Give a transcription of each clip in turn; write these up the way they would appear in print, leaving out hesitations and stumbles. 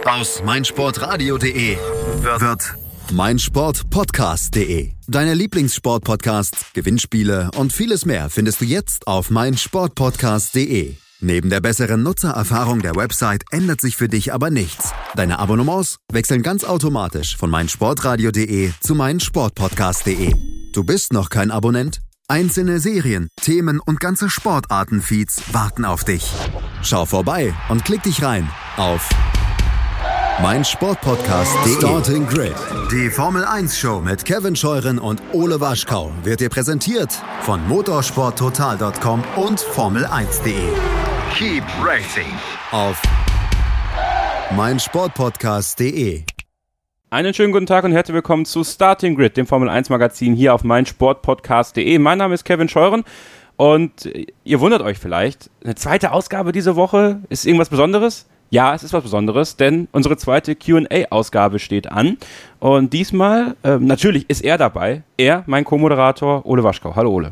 Aus meinsportradio.de wird meinsportpodcast.de. Deine Lieblingssportpodcasts, Gewinnspiele und vieles mehr findest du jetzt auf meinsportpodcast.de. Neben der besseren Nutzererfahrung der Website ändert sich für dich aber nichts. Deine Abonnements wechseln ganz automatisch von meinsportradio.de zu meinsportpodcast.de. Du bist noch kein Abonnent? Einzelne Serien, Themen und ganze Sportarten-Feeds warten auf dich. Schau vorbei und klick dich rein auf meinsportpodcast.de. Starting Grid. Die Formel 1 Show mit Kevin Scheuren und Ole Waschkau wird dir präsentiert von motorsporttotal.com und Formel1.de. Keep racing auf meinsportpodcast.de. Einen schönen guten Tag und herzlich willkommen zu Starting Grid, dem Formel 1 Magazin hier auf meinsportpodcast.de. Mein Name ist Kevin Scheuren und ihr wundert euch vielleicht, eine zweite Ausgabe diese Woche, ist irgendwas Besonderes? Ja, es ist was Besonderes, denn unsere zweite Q&A-Ausgabe steht an. Und diesmal, natürlich ist er dabei. Er, mein Co-Moderator, Ole Waschkau. Hallo Ole.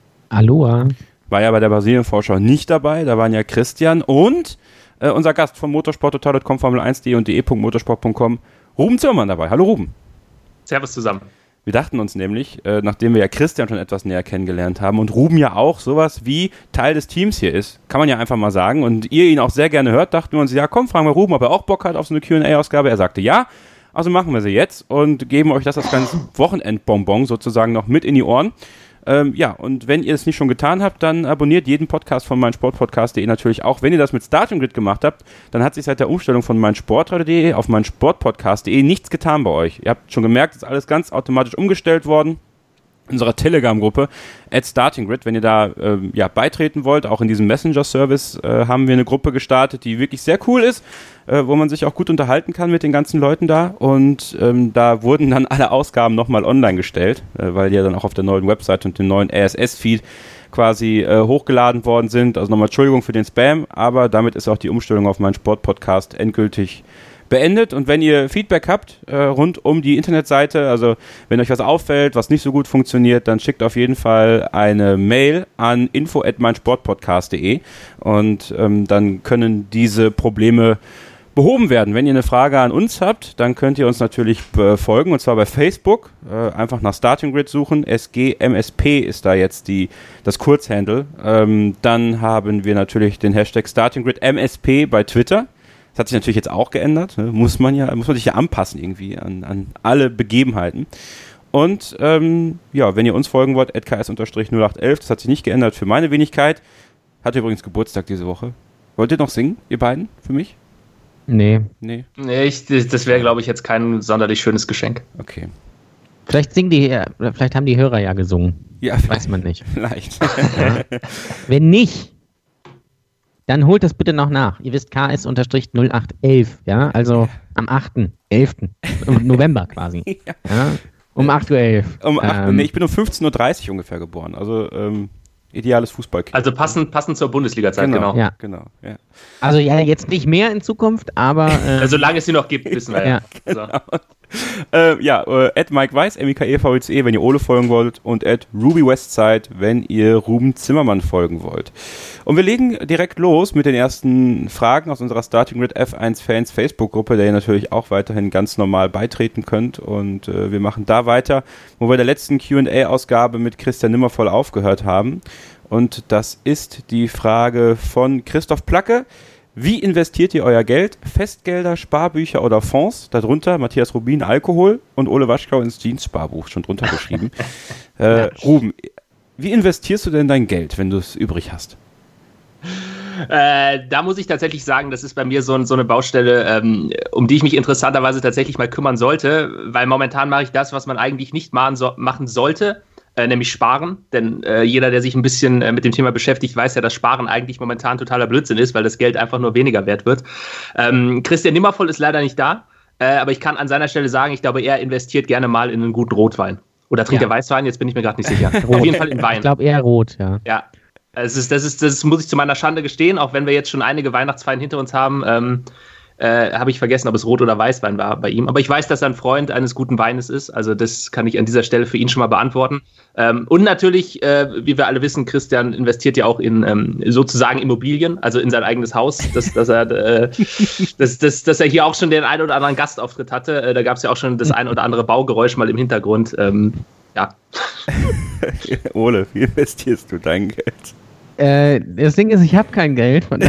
Aloha. War ja bei der Brasilien-Vorschau nicht dabei. Da waren ja Christian und unser Gast von motorsporttotal.com, Formel1.de und de.motorsport.com, Ruben Zimmermann dabei. Hallo Ruben. Servus zusammen. Wir dachten uns nämlich, nachdem wir ja Christian schon etwas näher kennengelernt haben und Ruben ja auch sowas wie Teil des Teams hier ist, kann man ja einfach mal sagen, und ihr ihn auch sehr gerne hört, dachten wir uns, ja komm, fragen wir Ruben, ob er auch Bock hat auf so eine Q&A-Ausgabe. Er sagte ja, also machen wir sie jetzt und geben euch das als kleines Wochenendbonbon sozusagen noch mit in die Ohren. Ja, und wenn ihr es nicht schon getan habt, dann abonniert jeden Podcast von meinsportpodcast.de natürlich auch. Wenn ihr das mit Starting Grid gemacht habt, dann hat sich seit der Umstellung von meinsportradio.de auf meinsportpodcast.de nichts getan bei euch. Ihr habt schon gemerkt, es ist alles ganz automatisch umgestellt worden. In unserer Telegram-Gruppe @StartingGrid, wenn ihr da beitreten wollt, auch in diesem Messenger-Service haben wir eine Gruppe gestartet, die wirklich sehr cool ist, wo man sich auch gut unterhalten kann mit den ganzen Leuten da, und da wurden dann alle Ausgaben nochmal online gestellt, weil die ja dann auch auf der neuen Website und dem neuen RSS-Feed quasi hochgeladen worden sind. Also nochmal Entschuldigung für den Spam, aber damit ist auch die Umstellung auf meinen Sportpodcast endgültig beendet. Und wenn ihr Feedback habt rund um die Internetseite, also wenn euch was auffällt, was nicht so gut funktioniert, dann schickt auf jeden Fall eine Mail an info@meinsportpodcast.de und dann können diese Probleme behoben werden. Wenn ihr eine Frage an uns habt, dann könnt ihr uns natürlich folgen, und zwar bei Facebook. Einfach nach Starting Grid suchen. SGMSP ist da jetzt das Kurzhandle. Dann haben wir natürlich den Hashtag Starting Grid MSP bei Twitter. Das hat sich natürlich jetzt auch geändert, ne? Muss man sich ja anpassen irgendwie an alle Begebenheiten. Und wenn ihr uns folgen wollt, @ks_0811, das hat sich nicht geändert für meine Wenigkeit. Hatte übrigens Geburtstag diese Woche. Wollt ihr noch singen, ihr beiden, für mich? Nee. Das wäre, glaube ich, jetzt kein sonderlich schönes Geschenk. Okay. Vielleicht haben die Hörer ja gesungen. Ja, weiß man nicht. Vielleicht. Wenn nicht, dann holt das bitte noch nach. Ihr wisst, KS_0811, ja, also am 8.11. November quasi. Ja, um 8.11 Uhr. Ich bin um 15.30 Uhr ungefähr geboren, also ideales Fußballkind. Also passend zur Bundesliga-Zeit, genau. Ja. Genau, ja. Also ja, jetzt nicht mehr in Zukunft, aber solange es sie noch gibt, wissen wir ja. Genau. Mike Weiß, MIKEVICE, wenn ihr Ole folgen wollt, und @RubyWestside, wenn ihr Ruben Zimmermann folgen wollt. Und wir legen direkt los mit den ersten Fragen aus unserer Starting Grid F1 Fans Facebook-Gruppe, der ihr natürlich auch weiterhin ganz normal beitreten könnt, und wir machen da weiter, wo wir der letzten Q&A-Ausgabe mit Christian Nimmervoll aufgehört haben, und das ist die Frage von Christoph Placke. Wie investiert ihr euer Geld? Festgelder, Sparbücher oder Fonds? Darunter Matthias Rubin, Alkohol, und Ole Waschkau ins Jeans-Sparbuch schon drunter geschrieben. Ruben, wie investierst du denn dein Geld, wenn du es übrig hast? Da muss ich tatsächlich sagen, das ist bei mir so eine Baustelle, um die ich mich interessanterweise tatsächlich mal kümmern sollte, weil momentan mache ich das, was man eigentlich nicht machen sollte, nämlich sparen, denn jeder, der sich ein bisschen mit dem Thema beschäftigt, weiß ja, dass Sparen eigentlich momentan totaler Blödsinn ist, weil das Geld einfach nur weniger wert wird. Christian Nimmervoll ist leider nicht da, aber ich kann an seiner Stelle sagen, ich glaube, er investiert gerne mal in einen guten Rotwein. Oder trinkt er Weißwein? Jetzt bin ich mir gerade nicht sicher. Auf jeden Fall in Wein. Ich glaube eher rot, ja. Ja, das muss ich zu meiner Schande gestehen, auch wenn wir jetzt schon einige Weihnachtsfeiern hinter uns haben. Habe ich vergessen, ob es Rot- oder Weißwein war bei ihm. Aber ich weiß, dass er ein Freund eines guten Weines ist. Also das kann ich an dieser Stelle für ihn schon mal beantworten. Und natürlich, wie wir alle wissen, Christian investiert ja auch in sozusagen Immobilien, also in sein eigenes Haus, dass er hier auch schon den einen oder anderen Gastauftritt hatte. Da gab es ja auch schon das ein oder andere Baugeräusch mal im Hintergrund. Ja. Ole, wie investierst du dein Geld? Das Ding ist, ich habe kein Geld. Von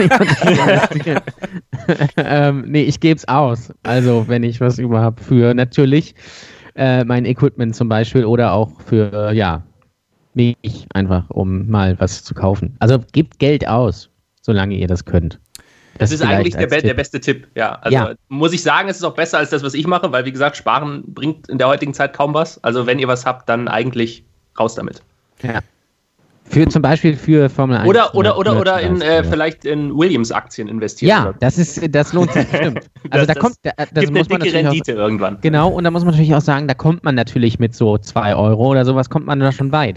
nee, ich gebe es aus. Also, wenn ich was überhaupt für natürlich mein Equipment zum Beispiel oder auch für, mich einfach, um mal was zu kaufen. Also, gebt Geld aus, solange ihr das könnt. Das ist eigentlich der beste Tipp. Ja, also muss ich sagen, es ist auch besser als das, was ich mache, weil, wie gesagt, Sparen bringt in der heutigen Zeit kaum was. Also, wenn ihr was habt, dann eigentlich raus damit. Ja. Zum Beispiel für Formel 1. Oder vielleicht in Williams-Aktien investieren. Ja, das lohnt sich bestimmt. Also das gibt muss eine dicke Rendite irgendwann. Genau, und da muss man natürlich auch sagen, da kommt man natürlich mit so 2 Euro oder sowas, kommt man da schon weit.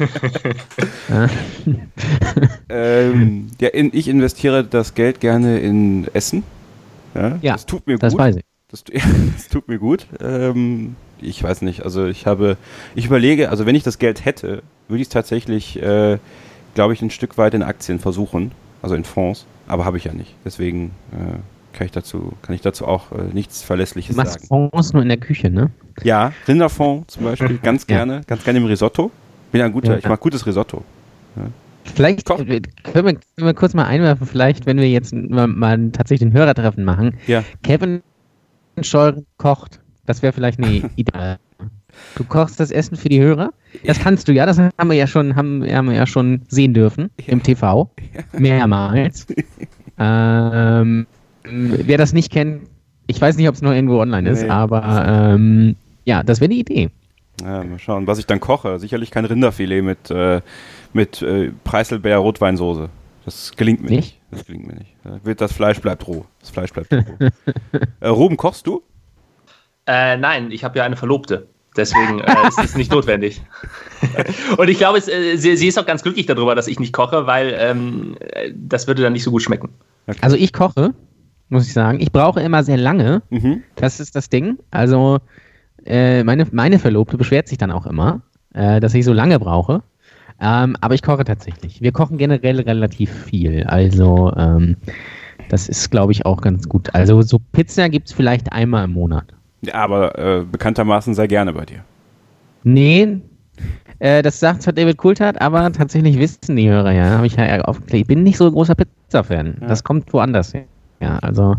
Ich investiere das Geld gerne in Essen. Ja, das tut mir gut. Das weiß ich. Das tut mir gut. Ich weiß nicht, also ich überlege, also wenn ich das Geld hätte, würde ich es tatsächlich, glaube ich, ein Stück weit in Aktien versuchen, also in Fonds, aber habe ich ja nicht. Deswegen kann ich dazu auch nichts Verlässliches sagen. Du machst Fonds nur in der Küche, ne? Ja, Rinderfond zum Beispiel, ganz gerne im Risotto. Ich mag gutes Risotto. Ja. Vielleicht können wir kurz mal einwerfen, wenn wir jetzt mal tatsächlich ein Hörertreffen machen. Ja. Kevin Scheuren kocht. Das wäre vielleicht eine Idee. Du kochst das Essen für die Hörer? Das kannst du ja, das haben wir ja schon sehen dürfen im TV. Mehrmals. Wer das nicht kennt, ich weiß nicht, ob es noch irgendwo online ist, aber das wäre eine Idee. Ja, mal schauen, was ich dann koche. Sicherlich kein Rinderfilet mit Preiselbeer Rotweinsoße. Das gelingt mir nicht. Das Fleisch bleibt roh. Ruben, kochst du? Nein, ich habe ja eine Verlobte. Deswegen ist es nicht notwendig. Und ich glaube, sie ist auch ganz glücklich darüber, dass ich nicht koche, weil das würde dann nicht so gut schmecken. Okay. Also ich koche, muss ich sagen. Ich brauche immer sehr lange. Mhm. Das ist das Ding. Also meine Verlobte beschwert sich dann auch immer, dass ich so lange brauche. Aber ich koche tatsächlich. Wir kochen generell relativ viel. Also das ist, glaube ich, auch ganz gut. Also so Pizza gibt es vielleicht einmal im Monat. Ja, aber bekanntermaßen sehr gerne bei dir. Nee, das sagt zwar David Coulthard, aber tatsächlich wissen die Hörer habe ich ja aufgeklärt. Ich bin nicht so ein großer Pizza-Fan. Ja. Das kommt woanders her. Ja, also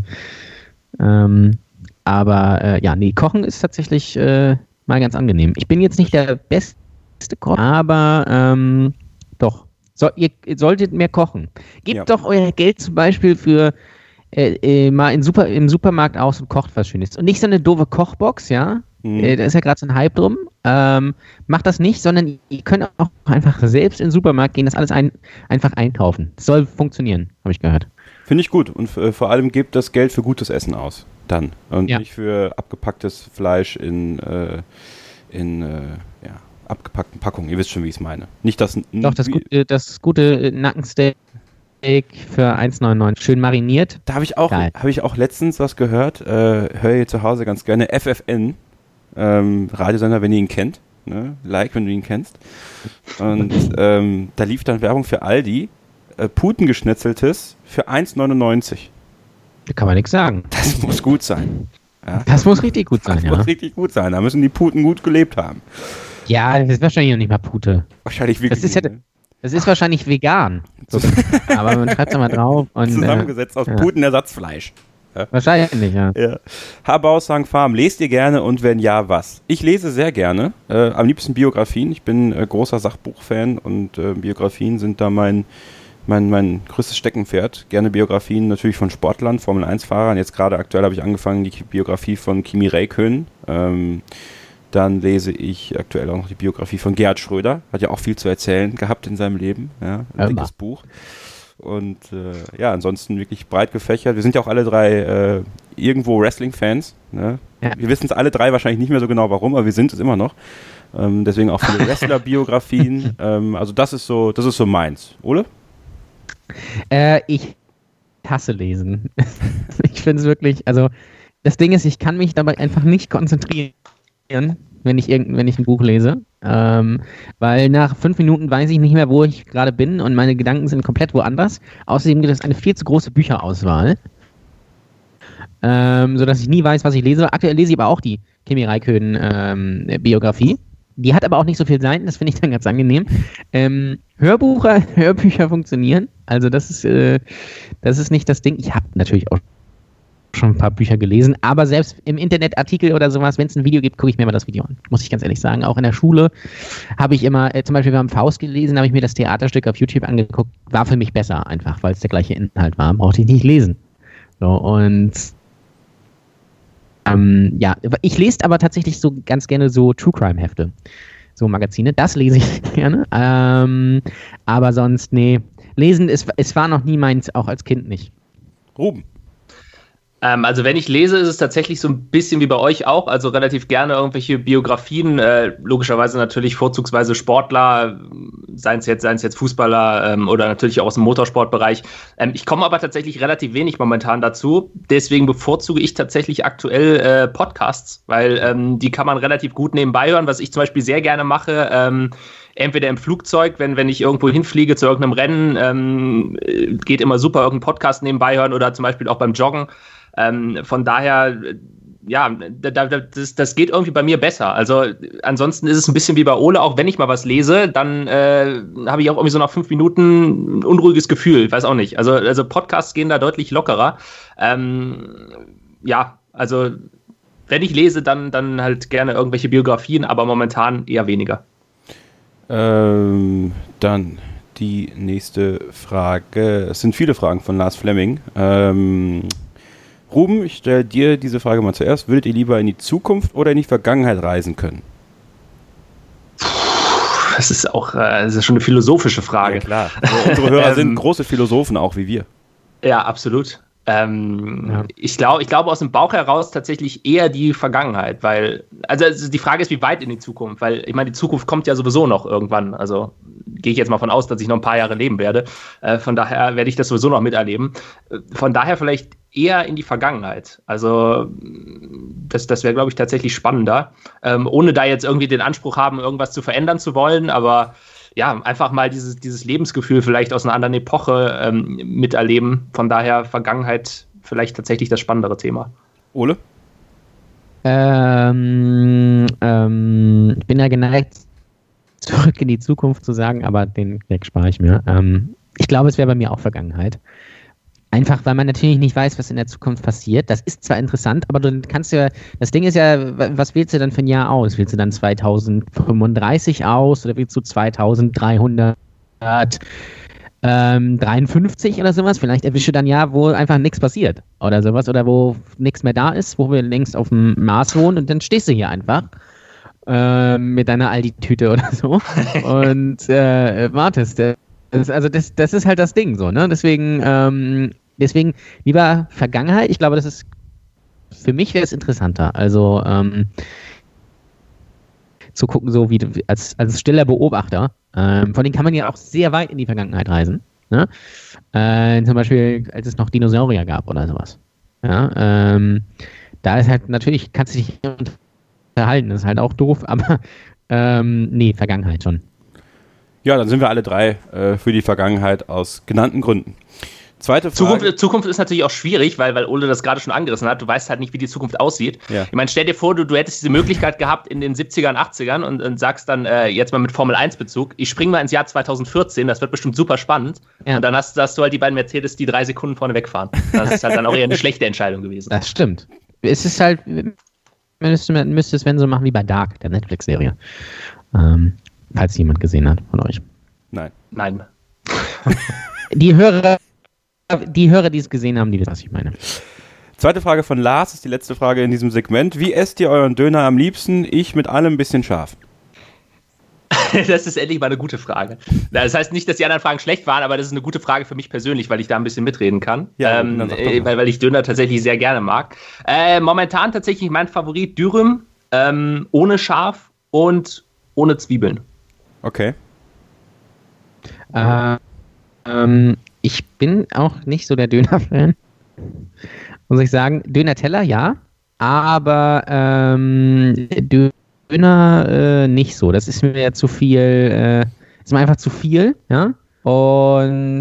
Kochen ist tatsächlich mal ganz angenehm. Ich bin jetzt nicht der beste Koch, aber doch. Ihr solltet mehr kochen. Gebt doch euer Geld zum Beispiel für mal im Supermarkt aus und kocht was Schönes. Und nicht so eine doofe Kochbox, ja? Da ist ja gerade so ein Hype drum. Macht das nicht, sondern ihr könnt auch einfach selbst in den Supermarkt gehen, das alles einfach einkaufen. Das soll funktionieren, habe ich gehört. Finde ich gut. Und vor allem gebt das Geld für gutes Essen aus. Dann. Und nicht für abgepacktes Fleisch in abgepackten Packungen. Ihr wisst schon, wie ich es meine. Nicht das. Doch, das gute Nackensteak für 1,99 schön mariniert. Da habe ich auch letztens was gehört. Höre ihr zu Hause ganz gerne. FFN, Radiosender, wenn ihr ihn kennt. Ne? Like, wenn du ihn kennst. Und da lief dann Werbung für Aldi. Putengeschnetzeltes für 1,99. Da kann man nichts sagen. Das muss gut sein. Ja? Das muss richtig gut sein, Das muss richtig gut sein. Da müssen die Puten gut gelebt haben. Ja, das ist wahrscheinlich noch nicht mal Pute. Wahrscheinlich vegan. Das ist wahrscheinlich vegan. Aber man schreibt es mal drauf. Und, zusammengesetzt aus Putenersatzfleisch. Ja. Wahrscheinlich, ja. Habausang Farm, lest ihr gerne und wenn ja, was? Ich lese sehr gerne, am liebsten Biografien. Ich bin großer Sachbuchfan und Biografien sind da mein größtes Steckenpferd. Gerne Biografien natürlich von Sportlern, Formel-1-Fahrern. Jetzt gerade aktuell habe ich angefangen, die Biografie von Kimi Räikkönen. Dann lese ich aktuell auch noch die Biografie von Gerhard Schröder. Hat ja auch viel zu erzählen gehabt in seinem Leben. Ja, ein dickes Buch. Und ansonsten wirklich breit gefächert. Wir sind ja auch alle drei irgendwo Wrestling-Fans. Ne? Ja. Wir wissen es alle drei wahrscheinlich nicht mehr so genau warum, aber wir sind es immer noch. Deswegen auch viele Wrestler-Biografien. Also das ist so meins. Ole? Ich hasse lesen. Ich finde es wirklich, also das Ding ist, ich kann mich dabei einfach nicht konzentrieren, wenn ich ein Buch lese, weil nach 5 Minuten weiß ich nicht mehr, wo ich gerade bin und meine Gedanken sind komplett woanders. Außerdem gibt es eine viel zu große Bücherauswahl, sodass ich nie weiß, was ich lese. Aktuell lese ich aber auch die Kimi Räikkönen Biografie. Die hat aber auch nicht so viele Seiten, das finde ich dann ganz angenehm. Hörbücher funktionieren, also das ist nicht das Ding. Ich habe natürlich auch schon ein paar Bücher gelesen, aber selbst im Internetartikel oder sowas, wenn es ein Video gibt, gucke ich mir immer das Video an, muss ich ganz ehrlich sagen. Auch in der Schule habe ich immer, zum Beispiel wir haben Faust gelesen, habe ich mir das Theaterstück auf YouTube angeguckt, war für mich besser einfach, weil es der gleiche Inhalt war, brauchte ich nicht lesen. So, und ja, ich lese aber tatsächlich so ganz gerne so True Crime Hefte, so Magazine, das lese ich gerne, aber sonst, nee, lesen, es war noch nie meins, auch als Kind nicht. Ruben. Also wenn ich lese, ist es tatsächlich so ein bisschen wie bei euch auch, also relativ gerne irgendwelche Biografien, logischerweise natürlich vorzugsweise Sportler, seien es jetzt Fußballer oder natürlich auch aus dem Motorsportbereich. Ich komme aber tatsächlich relativ wenig momentan dazu, deswegen bevorzuge ich tatsächlich aktuell Podcasts, weil die kann man relativ gut nebenbei hören, was ich zum Beispiel sehr gerne mache, entweder im Flugzeug, wenn ich irgendwo hinfliege zu irgendeinem Rennen, geht immer super, irgendeinen Podcast nebenbei hören oder zum Beispiel auch beim Joggen. Von daher, ja, das geht irgendwie bei mir besser. Also ansonsten ist es ein bisschen wie bei Ole, auch wenn ich mal was lese, dann habe ich auch irgendwie so nach 5 Minuten ein unruhiges Gefühl, weiß auch nicht. Also Podcasts gehen da deutlich lockerer. Ja, also wenn ich lese, dann halt gerne irgendwelche Biografien, aber momentan eher weniger. Dann die nächste Frage. Es sind viele Fragen von Lars Flemming. Ruben, ich stelle dir diese Frage mal zuerst. Würdet ihr lieber in die Zukunft oder in die Vergangenheit reisen können? Das ist schon eine philosophische Frage. Ja, klar. Also unsere Hörer sind große Philosophen, auch wie wir. Ja, absolut. Ich glaube aus dem Bauch heraus tatsächlich eher die Vergangenheit, weil, also die Frage ist, wie weit in die Zukunft, weil ich meine, die Zukunft kommt ja sowieso noch irgendwann, also gehe ich jetzt mal von aus, dass ich noch ein paar Jahre leben werde, von daher werde ich das sowieso noch miterleben, von daher vielleicht eher in die Vergangenheit, also das wäre, glaube ich, tatsächlich spannender, ohne da jetzt irgendwie den Anspruch haben, irgendwas zu verändern zu wollen, aber ja, einfach mal dieses Lebensgefühl vielleicht aus einer anderen Epoche miterleben. Von daher Vergangenheit vielleicht tatsächlich das spannendere Thema. Ole? Ich bin ja geneigt, zurück in die Zukunft zu sagen, aber den Weg spare ich mir. Ich glaube, es wäre bei mir auch Vergangenheit. Einfach, weil man natürlich nicht weiß, was in der Zukunft passiert. Das ist zwar interessant, aber du kannst ja, das Ding ist ja, was wählst du dann für ein Jahr aus? Wählst du dann 2035 aus oder wählst du 2353 oder sowas? Vielleicht erwische dann ja, wo einfach nichts passiert oder sowas oder wo nichts mehr da ist, wo wir längst auf dem Mars wohnen und dann stehst du hier einfach mit deiner Aldi-Tüte oder so und wartest. Das ist halt das Ding so, ne? Deswegen lieber Vergangenheit. Ich glaube, das ist für mich wäre es interessanter. Also zu gucken, so wie als stiller Beobachter. Von denen kann man ja auch sehr weit in die Vergangenheit reisen. Ne? Zum Beispiel, als es noch Dinosaurier gab oder sowas. Ja, da ist halt natürlich, kannst du dich unterhalten, das ist halt auch doof, aber nee, Vergangenheit schon. Ja, dann sind wir alle drei für die Vergangenheit aus genannten Gründen. Zweite Frage. Zukunft ist natürlich auch schwierig, weil Ole das gerade schon angerissen hat. Du weißt halt nicht, wie die Zukunft aussieht. Ja. Ich meine, stell dir vor, du hättest diese Möglichkeit gehabt in den 70ern, 80ern und sagst dann jetzt mal mit Formel-1-Bezug, ich springe mal ins Jahr 2014, das wird bestimmt super spannend. Ja. Und dann hast du halt die beiden Mercedes, die 3 Sekunden vorne wegfahren. Das ist halt dann auch eher eine schlechte Entscheidung gewesen. Das stimmt. Es ist halt, müsste es wenn so machen wie bei Dark, der Netflix-Serie. Falls jemand gesehen hat von euch. Nein. Die Hörer, die es gesehen haben, die wissen, was ich meine. Zweite Frage von Lars, ist die letzte Frage in diesem Segment. Wie esst ihr euren Döner am liebsten? Ich mit allem ein bisschen scharf. Das ist endlich mal eine gute Frage. Das heißt nicht, dass die anderen Fragen schlecht waren, aber das ist eine gute Frage für mich persönlich, weil ich da ein bisschen mitreden kann. Ja, weil ich Döner tatsächlich sehr gerne mag. Momentan tatsächlich mein Favorit Dürüm, ohne Schaf und ohne Zwiebeln. Okay. Ich bin auch nicht so der Döner-Fan, muss ich sagen. Döner-Teller, ja, aber Döner nicht so. Das ist mir zu viel, ist mir einfach zu viel, ja. Und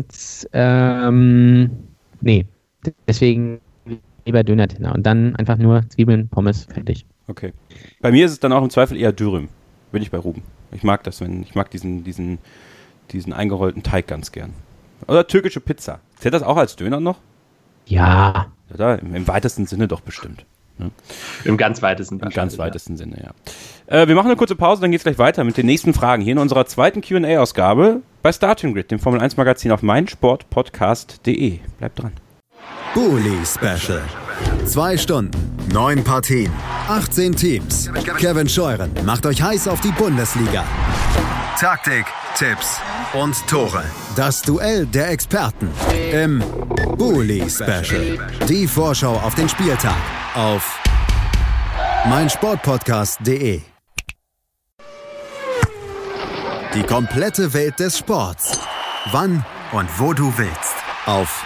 nee, deswegen lieber Döner-Teller und dann einfach nur Zwiebeln, Pommes, fertig. Okay. Bei mir ist es dann auch im Zweifel eher Dürüm. Bin ich bei Ruben. Ich mag das, ich mag diesen eingerollten Teig ganz gern. Oder türkische Pizza. Zählt das auch als Döner noch? Ja. Oder? Im weitesten Sinne doch bestimmt. Ne? Im ganz weitesten Sinne, ja. Wir machen eine kurze Pause, dann geht es gleich weiter mit den nächsten Fragen hier in unserer zweiten Q&A-Ausgabe bei Starting Grid, dem Formel-1-Magazin auf meinsportpodcast.de. Bleibt dran. Bully Special. 2 Stunden, 9 Partien, 18 Teams. Kevin Scheuren macht euch heiß auf die Bundesliga. Taktik, Tipps und Tore. Das Duell der Experten im Bully Special. Die Vorschau auf den Spieltag auf meinsportpodcast.de. Die komplette Welt des Sports. Wann und wo du willst. Auf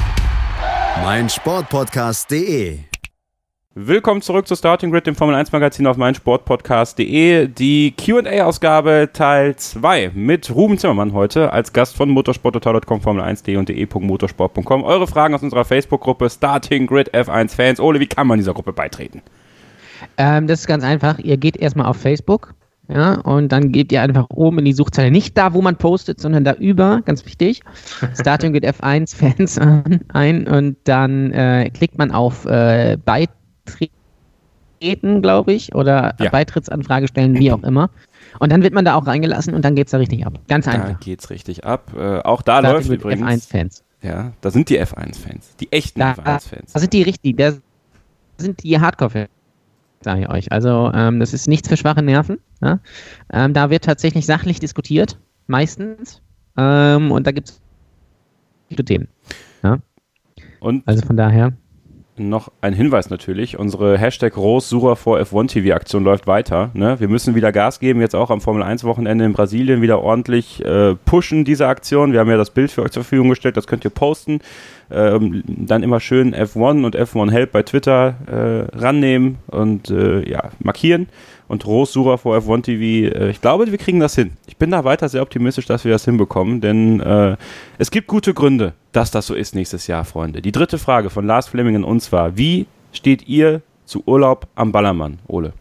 meinsportpodcast.de. Willkommen zurück zu Starting Grid, dem Formel-1-Magazin auf meinsportpodcast.de. Die Q&A-Ausgabe Teil 2 mit Ruben Zimmermann heute als Gast von motorsporttotal.com, formel1.de und de.motorsport.com. Eure Fragen aus unserer Facebook-Gruppe Starting Grid F1-Fans. Ole, wie kann man dieser Gruppe beitreten? Das ist ganz einfach. Ihr geht erstmal auf Facebook, ja, und dann gebt ihr einfach oben in die Suchzeile, nicht da, wo man postet, sondern da über, ganz wichtig, Starting Grid F1-Fans ein und dann klickt man auf Beitreten, glaube ich, oder ja. Beitrittsanfrage stellen, wie auch immer. Und dann wird man da auch reingelassen und dann geht's da richtig ab. Ganz einfach. Da geht's richtig ab. Auch da Starting läuft übrigens F1-Fans. Ja, da sind die F1-Fans. Die echten F1-Fans. Da sind die richtig, da sind die Hardcore-Fans, sage ich euch. Also, das ist nichts für schwache Nerven. Ja? Da wird tatsächlich sachlich diskutiert, meistens. Und da gibt's viele Themen. Ja? Und also von daher. Noch ein Hinweis natürlich, unsere Hashtag Rose vor F1 TV Aktion läuft weiter. Ne? Wir müssen wieder Gas geben, jetzt auch am Formel 1 Wochenende in Brasilien wieder ordentlich pushen, diese Aktion. Wir haben ja das Bild für euch zur Verfügung gestellt, das könnt ihr posten. Dann immer schön F1 und F1 Help bei Twitter rannehmen und markieren. Und Rose vor F1 TV, ich glaube, wir kriegen das hin. Ich bin da weiter sehr optimistisch, dass wir das hinbekommen, denn es gibt gute Gründe, dass das so ist nächstes Jahr, Freunde. Die dritte Frage von Lars Fleming und zwar, wie steht ihr zu Urlaub am Ballermann, Ole?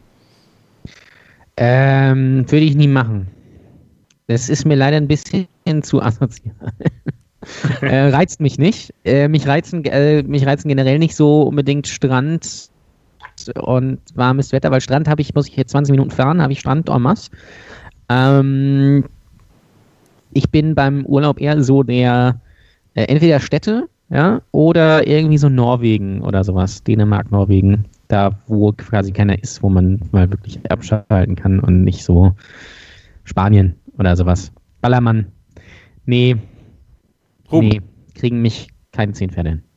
Würde ich nie machen. Das ist mir leider ein bisschen zu asozial. Reizt mich nicht. Mich reizen generell nicht so unbedingt Strand und warmes Wetter, weil Strand muss ich jetzt 20 Minuten fahren, habe ich Strand en masse. Ich bin beim Urlaub eher so der entweder Städte, ja, oder irgendwie so Norwegen oder sowas, Dänemark, Norwegen, da wo quasi keiner ist, wo man mal wirklich abschalten kann und nicht so Spanien oder sowas. Ballermann, nee, kriegen mich keine 10 Pferde hin.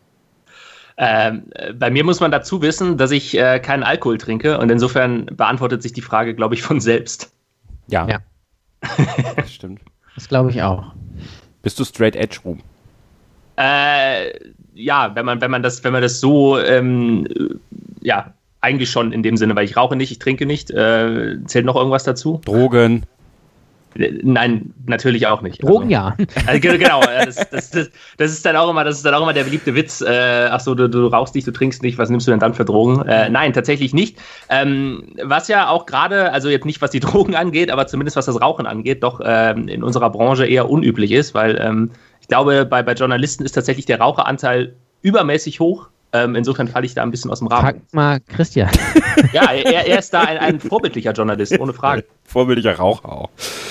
Bei mir muss man dazu wissen, dass ich keinen Alkohol trinke und insofern beantwortet sich die Frage, glaube ich, von selbst. Ja. Das stimmt. Das glaube ich auch. Bist du straight edge, Ruhm? Ja, wenn man das so, eigentlich schon in dem Sinne, weil ich rauche nicht, ich trinke nicht. Zählt noch irgendwas dazu? Drogen? Nein, natürlich auch nicht. Drogen, ja. Genau, das ist dann auch immer der beliebte Witz. Ach so, du rauchst nicht, du trinkst nicht, was nimmst du denn dann für Drogen? Nein, tatsächlich nicht. Was ja auch gerade, also jetzt nicht was die Drogen angeht, aber zumindest was das Rauchen angeht, doch in unserer Branche eher unüblich ist, weil ich glaube, bei Journalisten ist tatsächlich der Raucheranteil übermäßig hoch. Insofern falle ich da ein bisschen aus dem Rahmen. Frag mal Christian. Ja, er ist da ein vorbildlicher Journalist, ohne Frage. Vorbildlicher Raucher auch.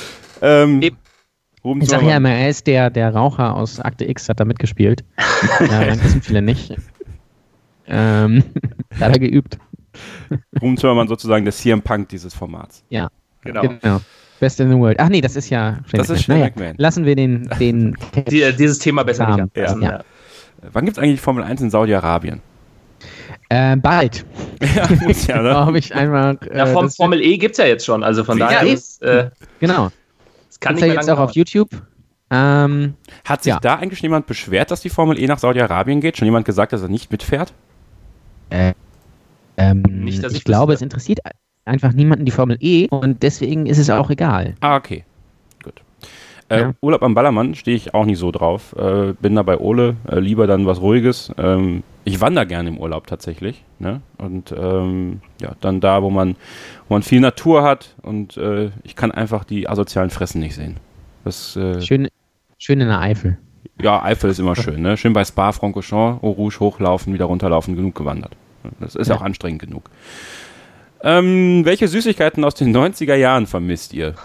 Ich sag ja immer, er ist der Raucher aus Akte X, hat da mitgespielt. Das wissen viele nicht. Da hat er geübt. Ruben Zimmermann sozusagen der CM Punk dieses Formats. Ja, genau. Best in the World. Ach nee, das ist ja Shane McMahon. Lassen wir dieses Thema besser nicht anpassen. Ja. Wann gibt es eigentlich Formel 1 in Saudi-Arabien? Bald. Ja, muss ja, ne? Glaube ich einmal. Formel E gibt es ja jetzt schon, also von daher ist, genau. Das kann gibt's ja jetzt auch auf YouTube. Hat sich da eigentlich jemand beschwert, dass die Formel E nach Saudi-Arabien geht? Schon jemand gesagt, dass er nicht mitfährt? Nicht, dass ich glaube, es interessiert einfach niemanden die Formel E und deswegen ist es auch egal. Ah, okay. Gut. Urlaub am Ballermann stehe ich auch nicht so drauf. Bin da bei Ole, lieber dann was Ruhiges. Ich wandere gerne im Urlaub tatsächlich. Ne? Und dann da, wo man viel Natur hat und ich kann einfach die asozialen Fressen nicht sehen. Das, schön in der Eifel. Ja, Eifel ist immer schön. Ne? Schön bei Spa-Francorchamps, Eau Rouge hochlaufen, wieder runterlaufen, genug gewandert. Das ist auch anstrengend genug. Welche Süßigkeiten aus den 90er Jahren vermisst ihr?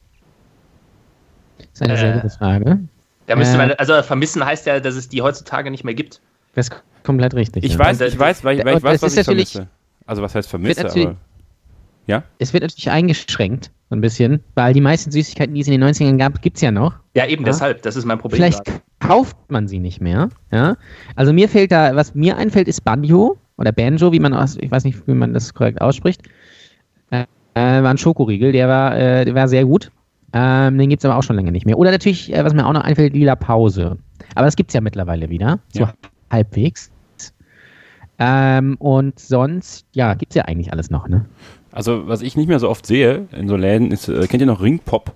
Das ist eine sehr gute Frage. Da müsste man, also vermissen heißt ja, dass es die heutzutage nicht mehr gibt. Das ist komplett richtig. Ich weiß, was ich vermisse. Also was heißt vermisse? Ja? Es wird natürlich eingeschränkt, so ein bisschen, weil die meisten Süßigkeiten, die es in den 90ern gab, gibt es ja noch. Ja, eben deshalb, das ist mein Problem. Vielleicht kauft man sie nicht mehr. Ja? Also was mir einfällt, ist Banjo oder Banjo, ich weiß nicht, wie man das korrekt ausspricht. War ein Schokoriegel, der war sehr gut. Den gibt es aber auch schon lange nicht mehr. Oder natürlich, was mir auch noch einfällt, Lila Pause. Aber das gibt es ja mittlerweile wieder, so halbwegs. Und sonst, gibt es ja eigentlich alles noch, ne? Also, was ich nicht mehr so oft sehe in so Läden, ist, kennt ihr noch Ringpop?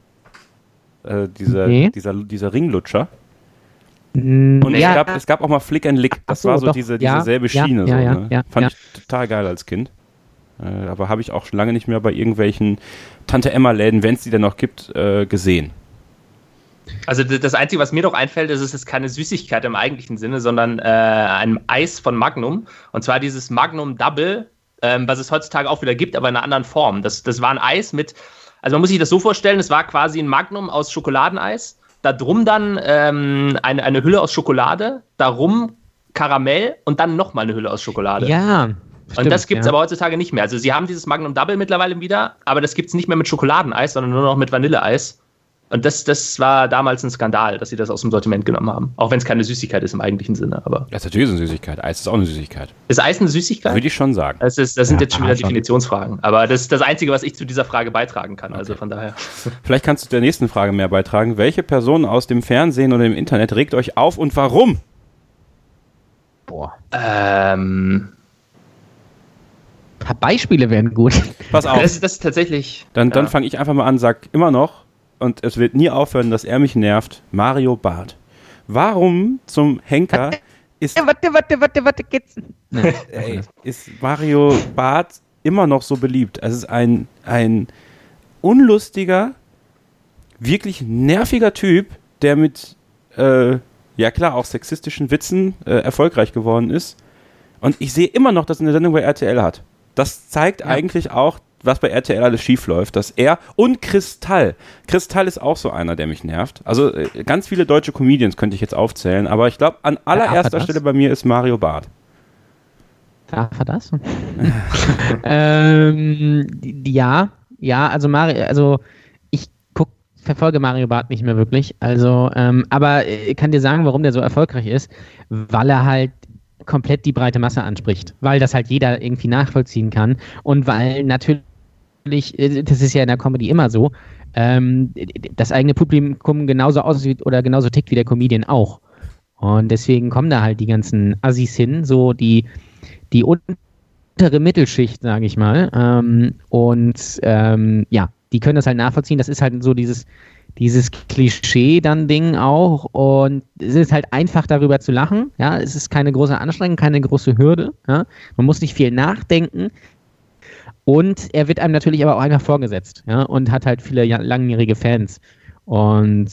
Dieser Ringlutscher. Und es gab auch mal Flick and Lick. Das war so diese selbe Schiene. Ne? Fand ich total geil als Kind. Aber habe ich auch schon lange nicht mehr bei irgendwelchen Tante-Emma-Läden, wenn es die denn noch gibt, gesehen. Also das Einzige, was mir doch einfällt, ist, es ist keine Süßigkeit im eigentlichen Sinne, sondern ein Eis von Magnum. Und zwar dieses Magnum Double, was es heutzutage auch wieder gibt, aber in einer anderen Form. Das war ein Eis mit, also man muss sich das so vorstellen, es war quasi ein Magnum aus Schokoladeneis, da drum dann eine Hülle aus Schokolade, darum Karamell und dann nochmal eine Hülle aus Schokolade. Ja. Und das gibt es aber heutzutage nicht mehr. Also sie haben dieses Magnum Double mittlerweile wieder, aber das gibt es nicht mehr mit Schokoladeneis, sondern nur noch mit Vanilleeis. Und das war damals ein Skandal, dass sie das aus dem Sortiment genommen haben. Auch wenn es keine Süßigkeit ist im eigentlichen Sinne. Aber das ist natürlich eine Süßigkeit. Eis ist auch eine Süßigkeit. Ist Eis eine Süßigkeit? Würde ich schon sagen. Das sind jetzt schon wieder Definitionsfragen. Aber das ist das Einzige, was ich zu dieser Frage beitragen kann. Okay. Also von daher. Vielleicht kannst du der nächsten Frage mehr beitragen. Welche Person aus dem Fernsehen oder im Internet regt euch auf und warum? Boah. Beispiele wären gut. Pass auf. Das ist tatsächlich. Dann fange ich einfach mal an, sag immer noch, und es wird nie aufhören, dass er mich nervt, Mario Barth. Warum zum Henker ist. Warte, geht's? Ist Mario Barth immer noch so beliebt? Es ist ein unlustiger, wirklich nerviger Typ, der mit, auch sexistischen Witzen erfolgreich geworden ist. Und ich sehe immer noch, dass er eine Sendung bei RTL hat. Das zeigt eigentlich auch, was bei RTL alles schief läuft, dass er und Kristall ist auch so einer, der mich nervt. Also ganz viele deutsche Comedians könnte ich jetzt aufzählen, aber ich glaube, an allererster Stelle bei mir ist Mario Barth. Darf er das? Also ich verfolge Mario Barth nicht mehr wirklich, also, aber ich kann dir sagen, warum der so erfolgreich ist, weil er halt komplett die breite Masse anspricht, weil das halt jeder irgendwie nachvollziehen kann und weil natürlich, das ist ja in der Comedy immer so, das eigene Publikum genauso aussieht oder genauso tickt wie der Comedian auch. Und deswegen kommen da halt die ganzen Assis hin, so die untere Mittelschicht, sage ich mal. Die können das halt nachvollziehen. Das ist halt so dieses Klischee dann Ding auch, und es ist halt einfach darüber zu lachen, ja, es ist keine große Anstrengung, keine große Hürde, ja, man muss nicht viel nachdenken und er wird einem natürlich aber auch einfach vorgesetzt, ja, und hat halt viele langjährige Fans und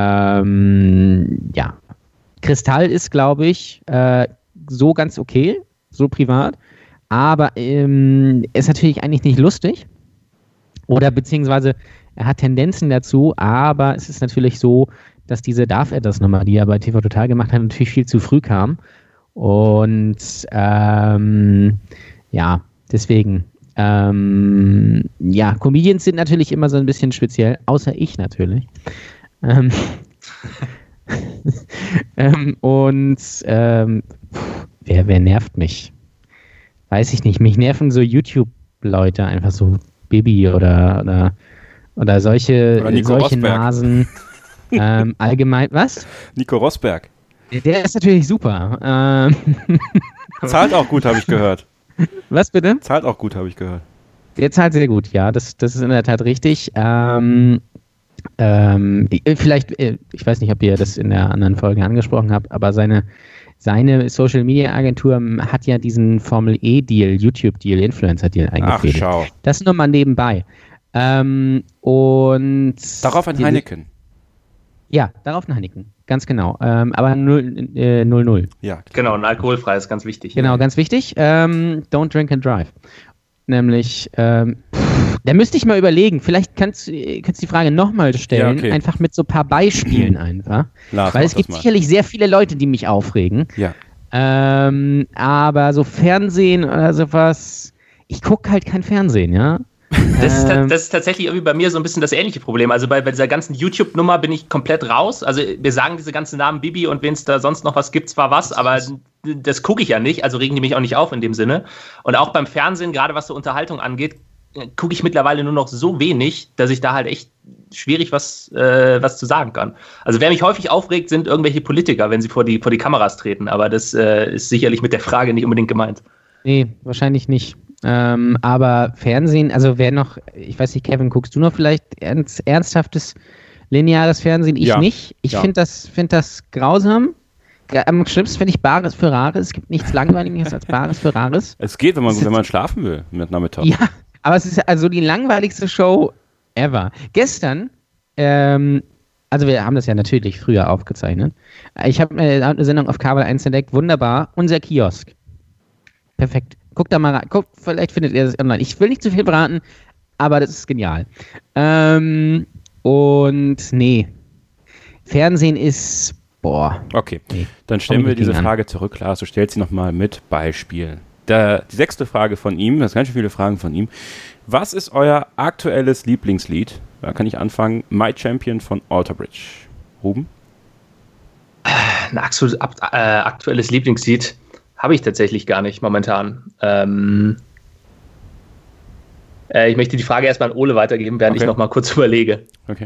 Kristall ist, glaube ich, so ganz okay, so privat, aber ist natürlich eigentlich nicht lustig oder beziehungsweise er hat Tendenzen dazu, aber es ist natürlich so, dass diese Darf er das nochmal, die er bei TV Total gemacht hat, natürlich viel zu früh kam. Und deswegen. Comedians sind natürlich immer so ein bisschen speziell, außer ich natürlich. Wer nervt mich? Weiß ich nicht. Mich nerven so YouTube-Leute, einfach so Bibi oder solche Rosberg. Nasen. Allgemein, was? Nico Rosberg. Der ist natürlich super. Zahlt auch gut, habe ich gehört. Was bitte? Zahlt auch gut, habe ich gehört. Der zahlt sehr gut, ja, das ist in der Tat richtig. Vielleicht, ich weiß nicht, ob ihr das in der anderen Folge angesprochen habt, aber seine Social-Media-Agentur hat ja diesen Formel-E-Deal, YouTube-Deal, Influencer-Deal eingefädelt. Ach, schau. Das nur mal nebenbei. Und darauf ein Heineken. Ja, darauf ein Heineken, ganz genau. Aber 0-0. Ja, genau, ein alkoholfreies, ganz wichtig. Genau, ganz wichtig. Don't drink and drive. Nämlich, da müsste ich mal überlegen, vielleicht kannst du die Frage nochmal stellen, ja, okay. Einfach mit so ein paar Beispielen einfach. Lars, weil es gibt sicherlich sehr viele Leute, die mich aufregen. Ja. Aber so Fernsehen oder sowas, ich gucke halt kein Fernsehen, ja. Das ist tatsächlich irgendwie bei mir so ein bisschen das ähnliche Problem. Also bei dieser ganzen YouTube-Nummer bin ich komplett raus. Also wir sagen diese ganzen Namen Bibi und wenn es da sonst noch was gibt, zwar was, aber das gucke ich ja nicht, also regen die mich auch nicht auf in dem Sinne. Und auch beim Fernsehen, gerade was so Unterhaltung angeht, gucke ich mittlerweile nur noch so wenig, dass ich da halt echt schwierig was zu sagen kann. Also wer mich häufig aufregt, sind irgendwelche Politiker, wenn sie vor die Kameras treten. Aber das ist sicherlich mit der Frage nicht unbedingt gemeint. Nee, wahrscheinlich nicht. Aber Fernsehen, also wer noch, ich weiß nicht, Kevin, guckst du noch vielleicht ernsthaftes lineares Fernsehen? Ich nicht. Ich finde das grausam. Am schlimmsten finde ich Bares für Rares. Es gibt nichts Langweiliges als Bares für Rares. Es geht, wenn man schlafen will mit Nachmittag. Ja, aber es ist also die langweiligste Show ever. Gestern, also wir haben das ja natürlich früher aufgezeichnet. Ich habe eine Sendung auf Kabel 1 entdeckt, wunderbar. Unser Kiosk. Perfekt. Guckt da mal rein. Guckt, vielleicht findet ihr das online. Ich will nicht zu viel verraten, aber das ist genial. Und nee. Fernsehen ist, Okay, nee. Dann stellen wir diese Frage zurück, Lars. Du stellst sie nochmal mit Beispielen. Die 6. Frage von ihm, das sind ganz schön viele Fragen von ihm. Was ist euer aktuelles Lieblingslied? Da kann ich anfangen. My Champion von Alter Bridge. Ruben? Ein aktuelles Lieblingslied habe ich tatsächlich gar nicht momentan. Ich möchte die Frage erstmal an Ole weitergeben, während ich noch mal kurz überlege. Okay.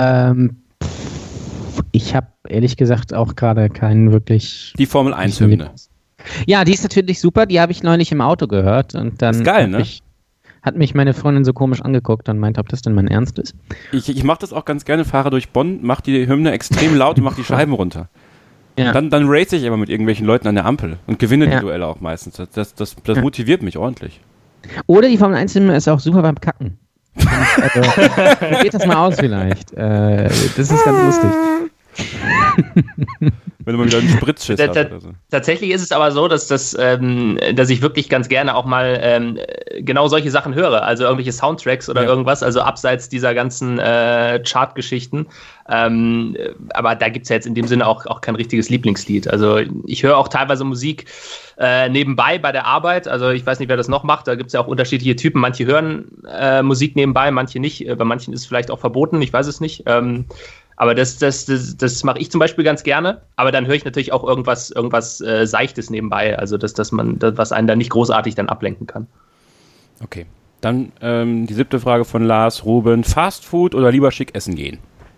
Ich habe ehrlich gesagt auch gerade keinen wirklich... Die Formel 1-Hymne. Ja, die ist natürlich super. Die habe ich neulich im Auto gehört. Und dann ist geil, ne? Hat mich meine Freundin so komisch angeguckt und meint, ob das denn mein Ernst ist. Ich mache das auch ganz gerne, fahre durch Bonn, mache die Hymne extrem laut und mache die Scheiben runter. Ja. Dann race ich immer mit irgendwelchen Leuten an der Ampel und gewinne die Duelle auch meistens. Das motiviert mich ordentlich. Oder die Formel 1 ist auch super beim Kacken. Also, probiert das mal aus vielleicht. Das ist ganz lustig. Wenn du mal wieder einen Spritzschiss hast oder so. Tatsächlich ist es aber so, dass ich wirklich ganz gerne auch mal genau solche Sachen höre, also irgendwelche Soundtracks oder irgendwas, also abseits dieser ganzen Chartgeschichten. Aber da gibt es ja jetzt in dem Sinne auch kein richtiges Lieblingslied. Also ich höre auch teilweise Musik nebenbei bei der Arbeit. Also ich weiß nicht, wer das noch macht. Da gibt es ja auch unterschiedliche Typen. Manche hören Musik nebenbei, manche nicht. Bei manchen ist es vielleicht auch verboten, ich weiß es nicht. Aber das mache ich zum Beispiel ganz gerne. Aber dann höre ich natürlich auch irgendwas Seichtes nebenbei. Also was einen da nicht großartig dann ablenken kann. Okay. Dann die 7. Frage von Lars, Ruben. Fast Food oder lieber schick essen gehen?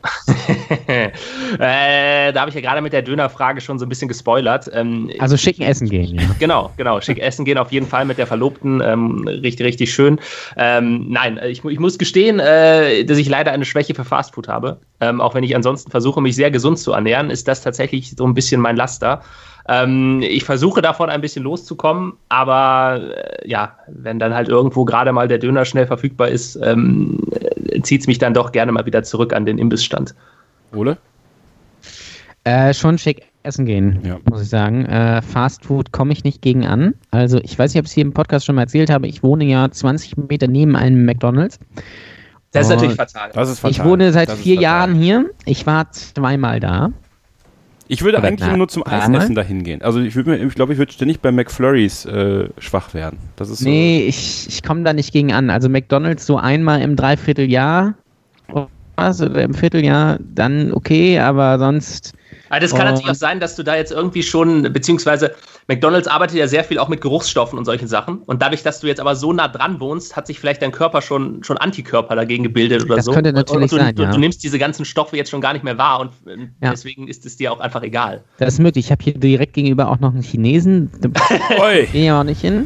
Da habe ich ja gerade mit der Dönerfrage schon so ein bisschen gespoilert. Also schick essen gehen, ja. Genau. Schick essen gehen auf jeden Fall mit der Verlobten. Richtig, richtig schön. Nein, ich muss gestehen, dass ich leider eine Schwäche für Fastfood habe. Auch wenn ich ansonsten versuche, mich sehr gesund zu ernähren, ist das tatsächlich so ein bisschen mein Laster. Ich versuche davon ein bisschen loszukommen, aber wenn dann halt irgendwo gerade mal der Döner schnell verfügbar ist, zieht es mich dann doch gerne mal wieder zurück an den Imbissstand. Ole? Schon schick essen gehen, muss ich sagen. Fast Food komme ich nicht gegen an. Also ich weiß nicht, ob ich es hier im Podcast schon mal erzählt habe, ich wohne ja 20 Meter neben einem McDonald's. Das ist natürlich fatal. Das ist fatal. Ich wohne seit 4 Jahren hier. Ich war 2-mal da. Ich würde eigentlich nur zum Eisessen dahin gehen. Also ich glaube, ich würde ständig bei McFlurries schwach werden. Das ist so. Nee, ich komme da nicht gegen an. Also McDonald's so einmal im Dreivierteljahr oder im Vierteljahr, dann okay, aber sonst... Aber das kann natürlich auch sein, dass du da jetzt irgendwie schon, beziehungsweise McDonald's arbeitet ja sehr viel auch mit Geruchsstoffen und solchen Sachen. Und dadurch, dass du jetzt aber so nah dran wohnst, hat sich vielleicht dein Körper schon Antikörper dagegen gebildet oder das so. Das könnte natürlich sein, du nimmst diese ganzen Stoffe jetzt schon gar nicht mehr wahr und deswegen ist es dir auch einfach egal. Das ist möglich. Ich habe hier direkt gegenüber auch noch einen Chinesen. Oi. Gehe ja auch nicht hin.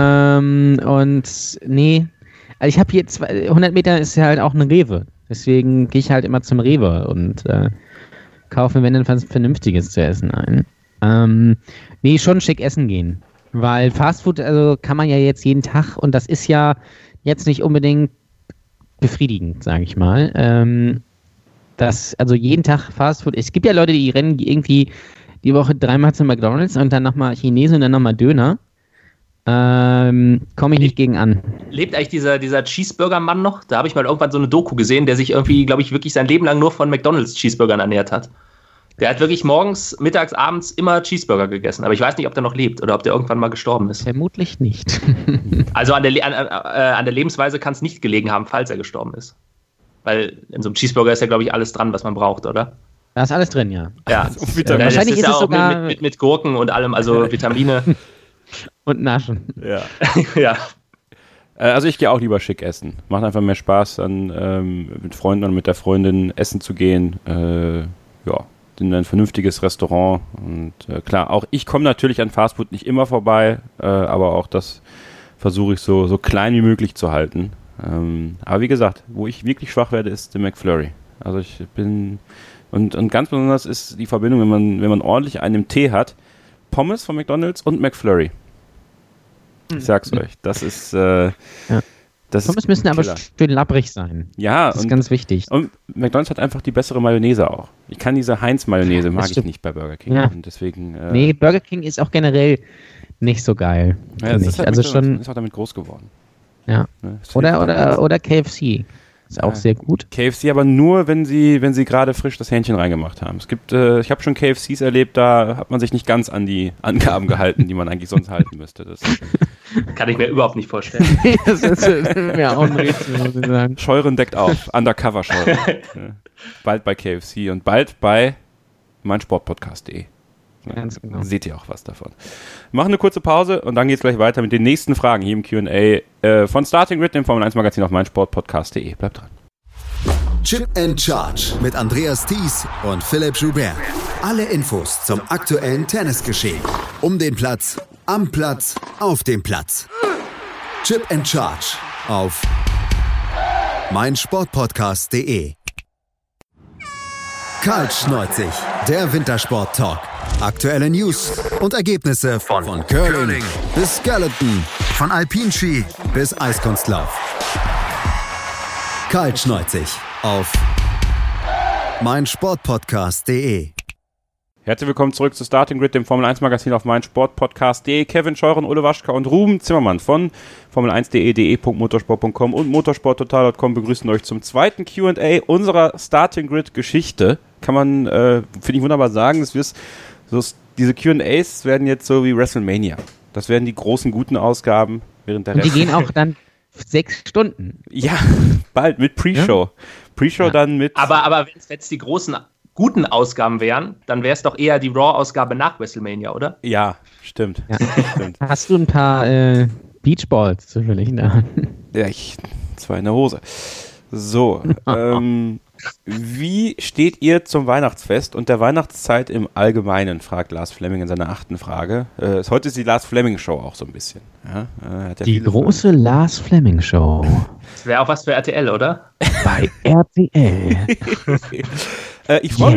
Und nee, also ich habe hier 100 Meter ist ja halt auch ein Rewe. Deswegen gehe ich halt immer zum Rewe und kaufe mir, wenn dann was Vernünftiges zu essen ein. Nee, schon schick essen gehen. Weil Fastfood, also kann man ja jetzt jeden Tag und das ist ja jetzt nicht unbedingt befriedigend, sage ich mal. Also jeden Tag Fastfood, es gibt ja Leute, die rennen irgendwie die Woche 3-mal zu McDonald's und dann nochmal Chinesen und dann nochmal Döner. Komme ich nicht gegen an. Lebt eigentlich dieser Cheeseburger-Mann noch? Da habe ich mal irgendwann so eine Doku gesehen, der sich irgendwie, glaube ich, wirklich sein Leben lang nur von McDonald's Cheeseburgern ernährt hat. Der hat wirklich morgens, mittags, abends immer Cheeseburger gegessen. Aber ich weiß nicht, ob der noch lebt oder ob der irgendwann mal gestorben ist. Vermutlich nicht. Also an der Lebensweise kann es nicht gelegen haben, falls er gestorben ist. Weil in so einem Cheeseburger ist ja, glaube ich, alles dran, was man braucht, oder? Da ist alles drin, ja. Ja, wahrscheinlich ist es sogar mit Gurken und allem, also Vitamine. Und Naschen. Ja. Ja. Also ich gehe auch lieber schick essen. Macht einfach mehr Spaß, dann mit Freunden und mit der Freundin essen zu gehen. In ein vernünftiges Restaurant. Und klar, auch ich komme natürlich an Fastfood nicht immer vorbei, aber auch das versuche ich so klein wie möglich zu halten. Aber wie gesagt, wo ich wirklich schwach werde, ist der McFlurry. Also ich bin... Und ganz besonders ist die Verbindung, wenn man ordentlich einen im Tee hat, Pommes von McDonald's und McFlurry. Ich sag's euch, das ist... Pommes müssen aber schön labbrig sein. Ja. Das ist ganz wichtig. Und McDonald's hat einfach die bessere Mayonnaise auch. Ich kann diese Heinz-Mayonnaise, mag ich nicht bei Burger King. Ja. Und deswegen... Nee, Burger King ist auch generell nicht so geil. Ja, das ist halt also schon, ist auch damit groß geworden. Ja. Ne? Oder KFC. Ist auch sehr gut. KFC aber nur, wenn sie gerade frisch das Hähnchen reingemacht haben. Es gibt, ich habe schon KFCs erlebt, da hat man sich nicht ganz an die Angaben gehalten, die man eigentlich sonst halten müsste. Das kann ich mir überhaupt nicht vorstellen. Das ist mir auch ein Rätsel, muss ich sagen. Scheuren deckt auf, Undercover-Scheuren. Bald bei KFC und bald bei meinsportpodcast.de. Ganz genau. Seht ihr auch was davon. Wir machen eine kurze Pause und dann geht es gleich weiter mit den nächsten Fragen hier im Q&A von Starting Grid, dem Formel 1 Magazin auf meinsportpodcast.de. Bleibt dran. Chip and Charge mit Andreas Thies und Philipp Joubert. Alle Infos zum aktuellen Tennisgeschehen. Um den Platz, am Platz, auf dem Platz. Chip and Charge auf meinsportpodcast.de. Kaltschneuzig, der Wintersport-Talk. Aktuelle News und Ergebnisse von Curling bis Skeleton, von Alpinski bis Eiskunstlauf. Kaltschneuzig auf meinsportpodcast.de. Herzlich willkommen zurück zu Starting Grid, dem Formel 1 Magazin auf meinsportpodcast.de. Kevin Scheuren, Ole Waschka und Ruben Zimmermann von Formel1.de, de.motorsport.com und motorsporttotal.com begrüßen euch zum zweiten Q&A unserer Starting Grid Geschichte. Kann man, finde ich, wunderbar sagen, diese Q&As werden jetzt so wie WrestleMania. Das werden die großen, guten Ausgaben während der Und die gehen auch dann 6 Stunden. Ja, bald mit Pre-Show. Ja? Pre-Show dann mit... Aber wenn es jetzt die großen, guten Ausgaben wären, dann wäre es doch eher die Raw-Ausgabe nach WrestleMania, oder? Ja, stimmt. Ja. Stimmt. Hast du ein paar Beachballs zufällig in der Hand? Ja, zwei in der Hose. So, wie steht ihr zum Weihnachtsfest und der Weihnachtszeit im Allgemeinen, fragt Lars Flemming in seiner 8. Frage. Heute ist die Lars Flemming Show auch so ein bisschen. Ja, hat ja die große Lars Flemming Show. Das wäre auch was für RTL, oder? Bei RTL. Ich freue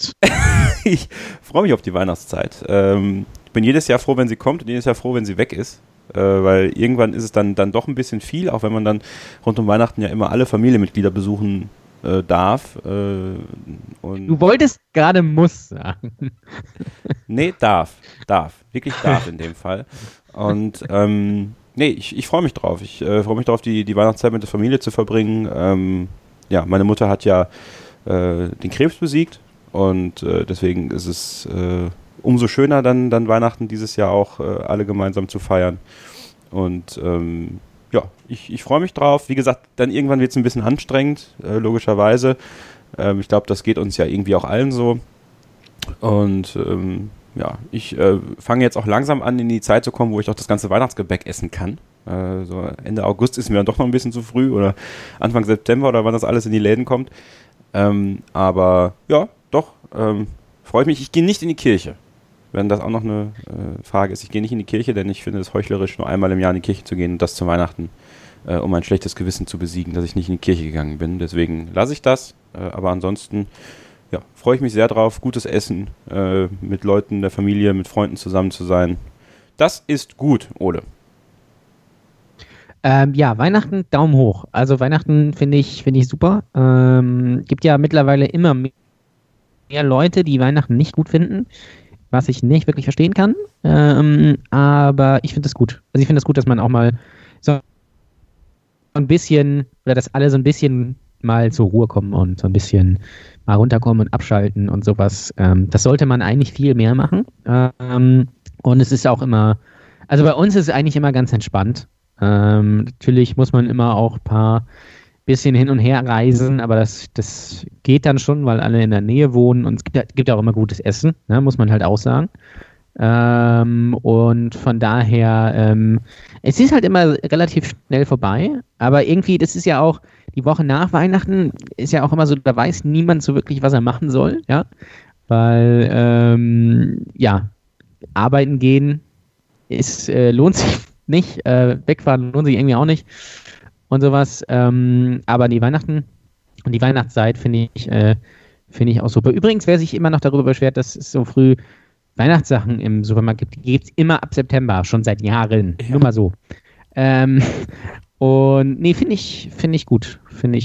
mich auf die Weihnachtszeit. Ich bin jedes Jahr froh, wenn sie kommt und jedes Jahr froh, wenn sie weg ist. Weil irgendwann ist es dann doch ein bisschen viel, auch wenn man dann rund um Weihnachten ja immer alle Familienmitglieder besuchen darf. Und du wolltest gerade muss sagen. Nee, darf. Wirklich darf in dem Fall. Und ich freue mich drauf. Ich freue mich drauf, die Weihnachtszeit mit der Familie zu verbringen. Meine Mutter hat ja den Krebs besiegt und deswegen ist es umso schöner, dann Weihnachten dieses Jahr auch alle gemeinsam zu feiern. Und ich freue mich drauf. Wie gesagt, dann irgendwann wird es ein bisschen anstrengend, logischerweise. Ich glaube, das geht uns ja irgendwie auch allen so. Und ich fange jetzt auch langsam an, in die Zeit zu kommen, wo ich auch das ganze Weihnachtsgebäck essen kann. So Ende August ist mir dann doch noch ein bisschen zu früh oder Anfang September oder wann das alles in die Läden kommt. Aber ja, doch, freue ich mich. Ich gehe nicht in die Kirche, wenn das auch noch eine Frage ist. Ich gehe nicht in die Kirche, denn ich finde es heuchlerisch, nur einmal im Jahr in die Kirche zu gehen und das zu Weihnachten, um ein schlechtes Gewissen zu besiegen, dass ich nicht in die Kirche gegangen bin. Deswegen lasse ich das, aber ansonsten freue ich mich sehr drauf, gutes Essen, mit Leuten der Familie, mit Freunden zusammen zu sein. Das ist gut, Ole. Weihnachten, Daumen hoch. Also Weihnachten finde ich super. Gibt ja mittlerweile immer mehr Leute, die Weihnachten nicht gut finden, was ich nicht wirklich verstehen kann. Aber ich finde es gut. Also ich finde es gut, dass man auch mal so ein bisschen, oder dass alle so ein bisschen mal zur Ruhe kommen und so ein bisschen mal runterkommen und abschalten und sowas. Das sollte man eigentlich viel mehr machen. Und es ist auch immer, also bei uns ist es eigentlich immer ganz entspannt. Natürlich muss man immer auch ein paar bisschen hin und her reisen, aber das geht dann schon, weil alle in der Nähe wohnen und es gibt auch immer gutes Essen, ne, muss man halt auch sagen. Und von daher, es ist halt immer relativ schnell vorbei, aber irgendwie, das ist ja auch, die Woche nach Weihnachten ist ja auch immer so, da weiß niemand so wirklich, was er machen soll, ja, weil, arbeiten gehen lohnt sich nicht, wegfahren lohnt sich irgendwie auch nicht und sowas, aber die Weihnachten und die Weihnachtszeit finde ich auch super. Übrigens, wer sich immer noch darüber beschwert, dass es so früh Weihnachtssachen im Supermarkt gibt, die gibt es immer ab September, schon seit Jahren, nur mal so. Und nee, finde ich gut.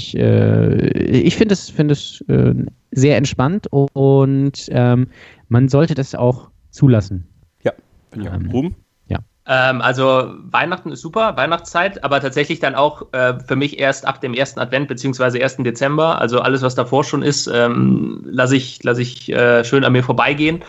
Ich finde es sehr entspannt und man sollte das auch zulassen. Ja, finde ich auch. Ruben? Also Weihnachten ist super, Weihnachtszeit, aber tatsächlich dann auch für mich erst ab dem 1. Advent bzw. 1. Dezember. Also alles, was davor schon ist, lasse ich schön an mir vorbeigehen.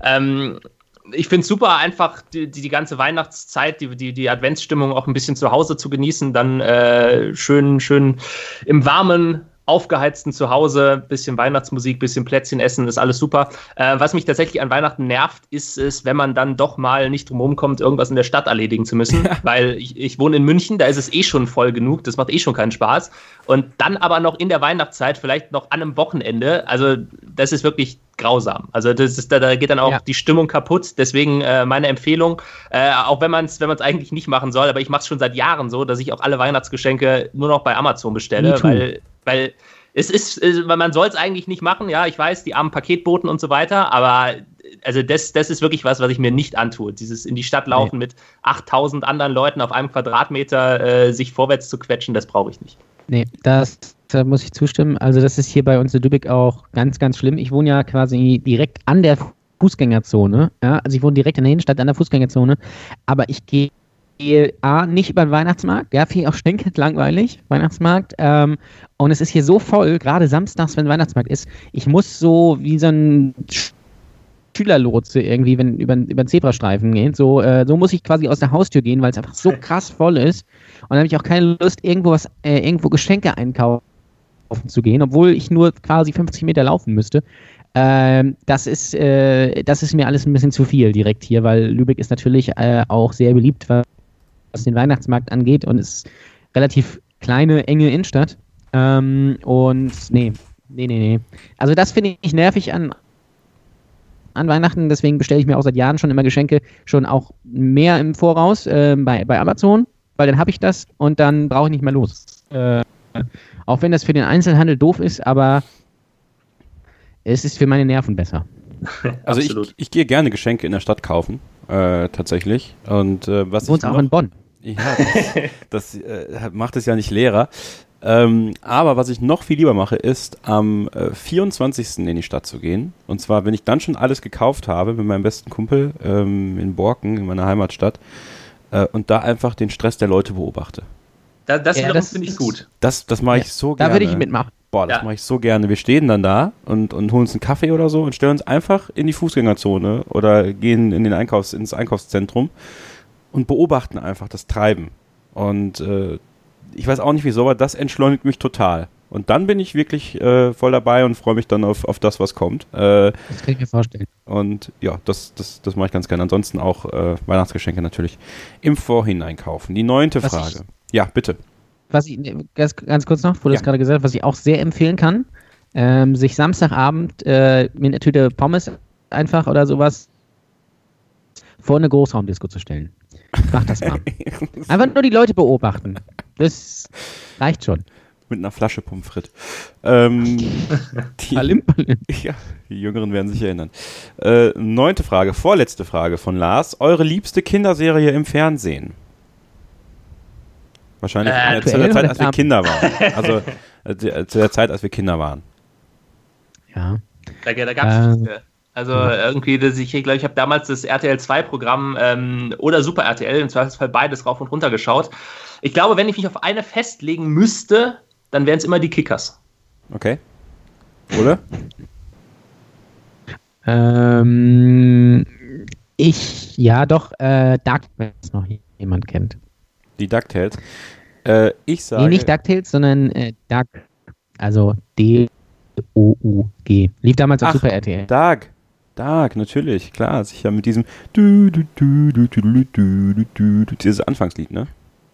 Ich finde es super, einfach die ganze Weihnachtszeit, die Adventsstimmung auch ein bisschen zu Hause zu genießen, dann schön im Warmen, aufgeheizten Zuhause, bisschen Weihnachtsmusik, bisschen Plätzchen essen, ist alles super. Was mich tatsächlich an Weihnachten nervt, ist es, wenn man dann doch mal nicht drum rumkommt, irgendwas in der Stadt erledigen zu müssen, weil ich wohne in München, da ist es schon voll genug, das macht schon keinen Spaß. Und dann aber noch in der Weihnachtszeit, vielleicht noch an einem Wochenende, also das ist wirklich grausam. Also da geht dann auch die Stimmung kaputt, deswegen meine Empfehlung, auch wenn man es eigentlich nicht machen soll, aber ich mache es schon seit Jahren so, dass ich auch alle Weihnachtsgeschenke nur noch bei Amazon bestelle, weil man soll es eigentlich nicht machen, ja, ich weiß, die armen Paketboten und so weiter, aber also das ist wirklich was ich mir nicht antue. Dieses in die Stadt laufen mit 8000 anderen Leuten auf einem Quadratmeter sich vorwärts zu quetschen, das brauche ich nicht. Nee, da muss ich zustimmen. Also das ist hier bei uns in Lübeck auch ganz, ganz schlimm. Ich wohne ja quasi direkt an der Fußgängerzone, ja, also ich wohne direkt in der Innenstadt an der Fußgängerzone, aber ich gehe nicht über den Weihnachtsmarkt, finde ich auch stinkend langweilig, Weihnachtsmarkt, und es ist hier so voll, gerade samstags, wenn Weihnachtsmarkt ist, ich muss so wie so ein Schülerlotse irgendwie, wenn über den Zebrastreifen gehen, so muss ich quasi aus der Haustür gehen, weil es einfach so krass voll ist und dann habe ich auch keine Lust, irgendwo Geschenke einkaufen zu gehen, obwohl ich nur quasi 50 Meter laufen müsste. Das ist mir alles ein bisschen zu viel direkt hier, weil Lübeck ist natürlich auch sehr beliebt, was den Weihnachtsmarkt angeht und ist relativ kleine, enge Innenstadt. Und nee. Also das finde ich nervig an Weihnachten, deswegen bestelle ich mir auch seit Jahren schon immer Geschenke, schon auch mehr im Voraus bei Amazon, weil dann habe ich das und dann brauche ich nicht mehr los. Auch wenn das für den Einzelhandel doof ist, aber es ist für meine Nerven besser. Also ich gehe gerne Geschenke in der Stadt kaufen, tatsächlich. Und was du wohnst auch in Bonn. Ja, das macht es ja nicht leerer. Aber was ich noch viel lieber mache, ist am 24. in die Stadt zu gehen. Und zwar, wenn ich dann schon alles gekauft habe mit meinem besten Kumpel in Borken, in meiner Heimatstadt, und da einfach den Stress der Leute beobachte. Das finde ich gut. Das mache ich so gerne. Da würde ich mitmachen. Boah, das mache ich so gerne. Wir stehen dann da und holen uns einen Kaffee oder so und stellen uns einfach in die Fußgängerzone oder gehen ins Einkaufszentrum und beobachten einfach das Treiben. Und ich weiß auch nicht wieso, aber das entschleunigt mich total. Und dann bin ich wirklich voll dabei und freue mich dann auf das, was kommt. Das kann ich mir vorstellen. Und ja, das mache ich ganz gerne. Ansonsten auch Weihnachtsgeschenke natürlich im Vorhinein kaufen. Die 9. Frage. Ja, bitte. Was ich, ganz kurz noch, wurde das gerade gesagt, was ich auch sehr empfehlen kann, sich Samstagabend mit einer Tüte Pommes einfach oder sowas vor eine Großraumdisco zu stellen. Mach das mal. Einfach nur die Leute beobachten. Das reicht schon. Mit einer Flasche Pommes frites. Palim. Ja, die Jüngeren werden sich erinnern. 9. Frage, vorletzte Frage von Lars. Eure liebste Kinderserie im Fernsehen? Wahrscheinlich zu der Zeit, als wir Kinder waren. Also zu der Zeit, als wir Kinder waren. Ja. Da gab es viele. Also irgendwie, ich glaube, ich habe damals das RTL 2 Programm oder Super RTL, im Zweifelsfall beides rauf und runter geschaut. Ich glaube, wenn ich mich auf eine festlegen müsste, dann wären es immer die Kickers. Okay. Oder? Dark, wenn es noch jemand kennt. Die DuckTales. Ich sage... Nee, nicht DuckTales, sondern Duck, also D-O-U-G. Lief damals auf Super RTL. Dark, natürlich, klar, sicher mit diesem dieses Anfangslied, ne?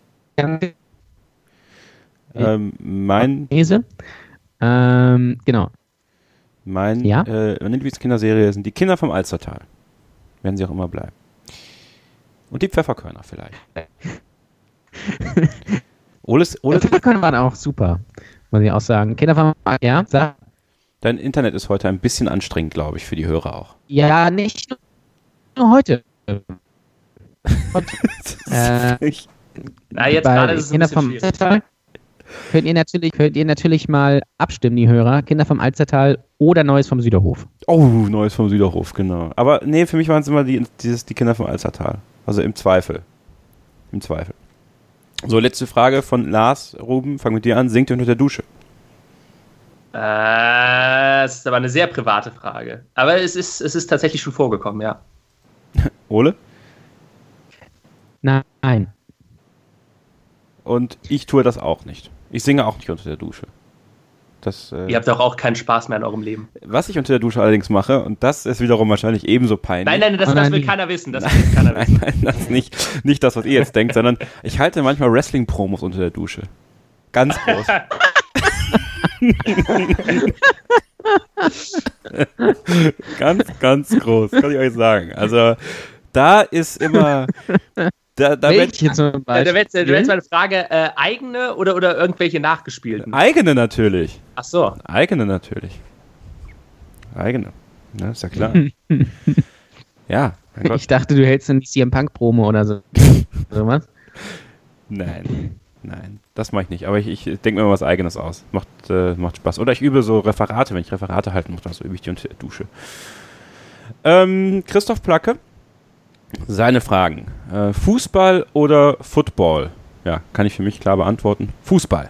Genau. Meine Lieblingskinderserie sind die Kinder vom Alstertal. Werden sie auch immer bleiben. Und die Pfefferkörner vielleicht. Pfefferkörner waren auch super, muss ich auch sagen. Kinder vom Alstertal, Dein Internet ist heute ein bisschen anstrengend, glaube ich, für die Hörer auch. Ja, nicht nur heute. Jetzt gerade ist es ein bisschen schwierig. Könnt ihr natürlich mal abstimmen, die Hörer. Kinder vom Alstertal oder Neues vom Süderhof. Oh, Neues vom Süderhof, genau. Aber nee, für mich waren es immer die Kinder vom Alstertal. Also im Zweifel. So, letzte Frage von Lars. Ruben, fang mit dir an. Singt ihr unter der Dusche? Das ist aber eine sehr private Frage. Aber es ist tatsächlich schon vorgekommen, ja. Ole? Nein. Und ich tue das auch nicht. Ich singe auch nicht unter der Dusche. Ihr habt doch auch keinen Spaß mehr in eurem Leben. Was ich unter der Dusche allerdings mache, und das ist wiederum wahrscheinlich ebenso peinlich. Nein, das will keiner wissen. Nein, das ist nicht das, was ihr jetzt denkt, sondern ich halte manchmal Wrestling-Promos unter der Dusche. Ganz groß. ganz groß, kann ich euch sagen. Also, da ist immer... Welche zum Beispiel? Du willst meine Frage, eigene oder irgendwelche nachgespielten? Eigene natürlich. Ach so. Eigene natürlich. Eigene. Ja, ist ja klar. Ja. Ich dachte, du hältst eine CM Punk Promo oder so. Oder was? Nein, das mache ich nicht. Aber ich denke mir mal was Eigenes aus. Macht Spaß. Oder ich übe so Referate. Wenn ich Referate halten muss, dann übe ich die unter der Dusche. Christoph Placke. Seine Fragen. Fußball oder Football? Ja, kann ich für mich klar beantworten. Fußball.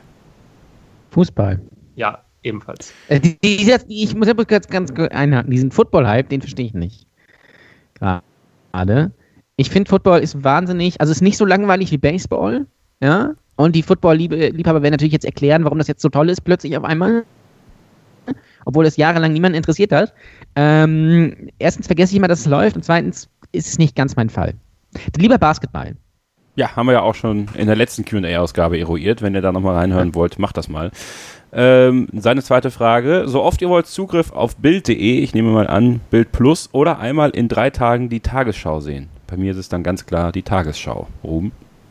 Ja, ebenfalls. Ich muss ja ganz einhaken. Diesen Football-Hype, den verstehe ich nicht. Gerade. Ich finde, Football ist wahnsinnig, also ist nicht so langweilig wie Baseball. Ja. Und die Football-Liebhaber werden natürlich jetzt erklären, warum das jetzt so toll ist, plötzlich auf einmal. Obwohl es jahrelang niemanden interessiert hat. Erstens vergesse ich immer, dass es läuft. Und zweitens ist es nicht ganz mein Fall. Lieber Basketball. Ja, haben wir ja auch schon in der letzten Q&A-Ausgabe eruiert. Wenn ihr da nochmal reinhören wollt, macht das mal. Seine zweite Frage. So oft ihr wollt Zugriff auf Bild.de, ich nehme mal an, Bild Plus, oder einmal in 3 Tagen die Tagesschau sehen. Bei mir ist es dann ganz klar die Tagesschau. Ruben?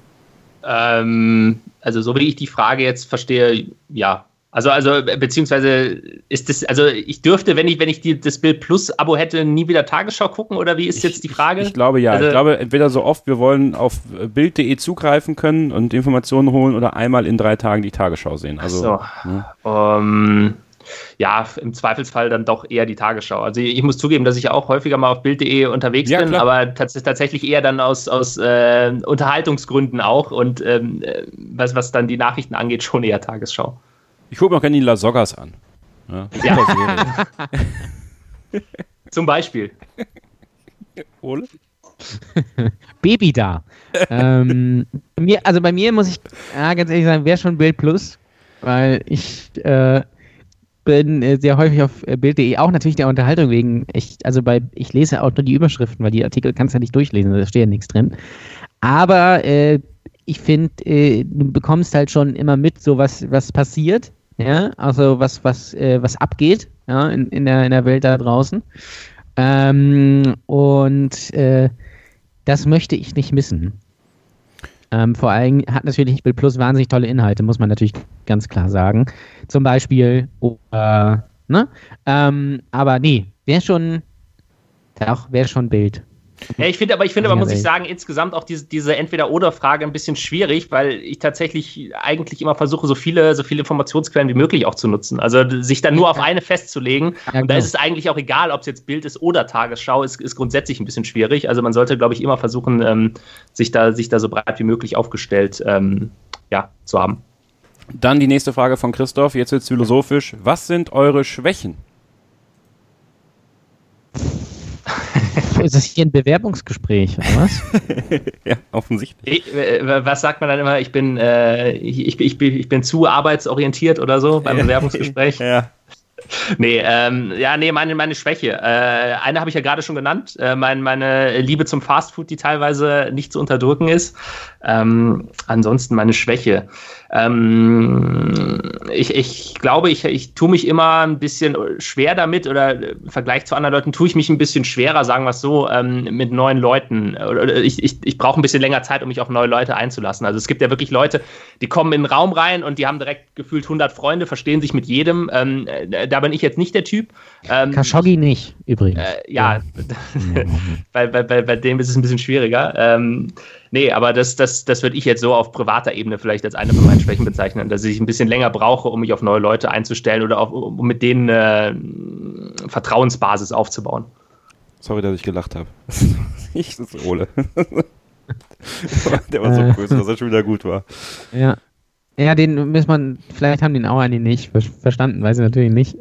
Also so wie ich die Frage jetzt verstehe, ja. Also beziehungsweise ist das, also ich dürfte, wenn ich das Bild Plus Abo hätte, nie wieder Tagesschau gucken, oder wie ist jetzt die Frage? Ich glaube ja. Also, ich glaube entweder so oft wir wollen auf Bild.de zugreifen können und Informationen holen oder einmal in 3 Tagen die Tagesschau sehen. Also, ja, im Zweifelsfall dann doch eher die Tagesschau. Also ich muss zugeben, dass ich auch häufiger mal auf Bild.de unterwegs bin, klar. aber tatsächlich eher dann aus Unterhaltungsgründen auch und was dann die Nachrichten angeht, schon eher Tagesschau. Ich gucke mir auch gerne die La Sogas an. Ja. Zum Beispiel. Ole? Baby da. Bei mir muss ich ganz ehrlich sagen, wäre schon Bild Plus. weil ich bin sehr häufig auf Bild.de, auch natürlich der Unterhaltung wegen. Ich lese auch nur die Überschriften, weil die Artikel kannst du ja nicht durchlesen, da steht ja nichts drin. Aber ich finde, du bekommst halt schon immer mit, so was passiert, ja, also was abgeht, ja, in der Welt da draußen. Das möchte ich nicht missen. Vor allem hat natürlich Bild Plus wahnsinnig tolle Inhalte, muss man natürlich ganz klar sagen. Zum Beispiel, aber nee, wäre schon Bild. Ja, ich finde aber, muss ich sagen, insgesamt auch diese Entweder-Oder-Frage ein bisschen schwierig, weil ich tatsächlich eigentlich immer versuche, so viele Informationsquellen wie möglich auch zu nutzen. Also sich dann nur auf eine festzulegen. Ja, und da ist es eigentlich auch egal, ob es jetzt Bild ist oder Tagesschau, ist grundsätzlich ein bisschen schwierig. Also man sollte, glaube ich, immer versuchen, sich da so breit wie möglich aufgestellt zu haben. Dann die nächste Frage von Christoph, jetzt wird's philosophisch. Was sind eure Schwächen? Ist das hier ein Bewerbungsgespräch, oder was? Ja, offensichtlich. Was sagt man dann immer? Ich bin zu arbeitsorientiert oder so beim Bewerbungsgespräch? Ja. Meine Schwäche. Eine habe ich ja gerade schon genannt. Meine Liebe zum Fastfood, die teilweise nicht zu unterdrücken ist. Ansonsten meine Schwäche. Ich glaube, ich tue mich immer ein bisschen schwer damit, oder im Vergleich zu anderen Leuten tue ich mich ein bisschen schwerer, sagen wir es so, mit neuen Leuten. Ich brauche ein bisschen länger Zeit, um mich auf neue Leute einzulassen. Also es gibt ja wirklich Leute, die kommen in den Raum rein und die haben direkt gefühlt 100 Freunde, verstehen sich mit jedem. Da bin ich jetzt nicht der Typ. Khashoggi nicht, übrigens. Bei dem ist es ein bisschen schwieriger. Aber das würde ich jetzt so auf privater Ebene vielleicht als eine von meinen Schwächen bezeichnen, dass ich ein bisschen länger brauche, um mich auf neue Leute einzustellen oder um mit denen eine Vertrauensbasis aufzubauen. Sorry, dass ich gelacht habe. Das ist Ole. Der war so böse, dass er schon wieder gut war. Ja. Ja, vielleicht haben den auch einige nicht verstanden, weiß ich natürlich nicht.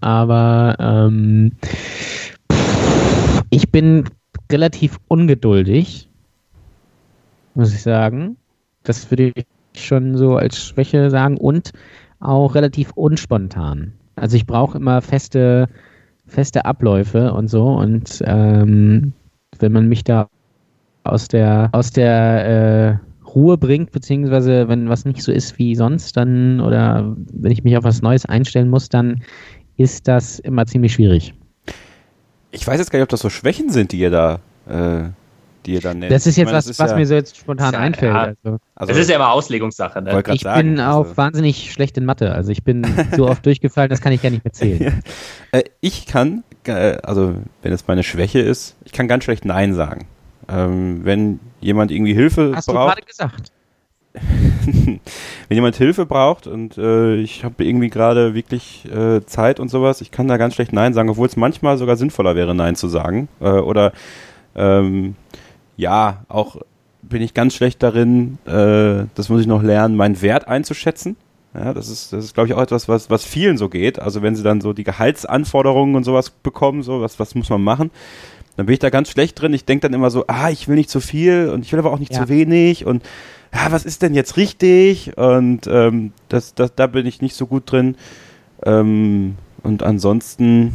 Ich bin relativ ungeduldig, muss ich sagen. Das würde ich schon so als Schwäche sagen, und auch relativ unspontan. Also ich brauche immer feste Abläufe und so, und wenn man mich da aus der Ruhe bringt, beziehungsweise wenn was nicht so ist wie sonst, dann, oder wenn ich mich auf was Neues einstellen muss, dann ist das immer ziemlich schwierig. Ich weiß jetzt gar nicht, ob das so Schwächen sind, die ihr da nennt. Das ist jetzt was mir so jetzt spontan einfällt. Ja. Also, das ist ja immer Auslegungssache. Ne? Ich bin auch wahnsinnig schlecht in Mathe. Also ich bin so oft durchgefallen, das kann ich gar nicht mehr zählen. Ich kann, also wenn es meine Schwäche ist, ich kann ganz schlecht Nein sagen. Wenn jemand irgendwie Hilfe braucht. Hast du gerade gesagt. Wenn jemand Hilfe braucht und ich habe irgendwie gerade wirklich Zeit und sowas, ich kann da ganz schlecht Nein sagen, obwohl es manchmal sogar sinnvoller wäre, Nein zu sagen. Auch bin ich ganz schlecht darin, das muss ich noch lernen, meinen Wert einzuschätzen. Ja, das ist glaube ich, auch etwas, was vielen so geht. Also wenn sie dann so die Gehaltsanforderungen und sowas bekommen, so was muss man machen, dann bin ich da ganz schlecht drin. Ich denke dann immer so, ich will nicht zu viel und ich will aber auch nicht zu wenig und was ist denn jetzt richtig? Und da bin ich nicht so gut drin. Und ansonsten,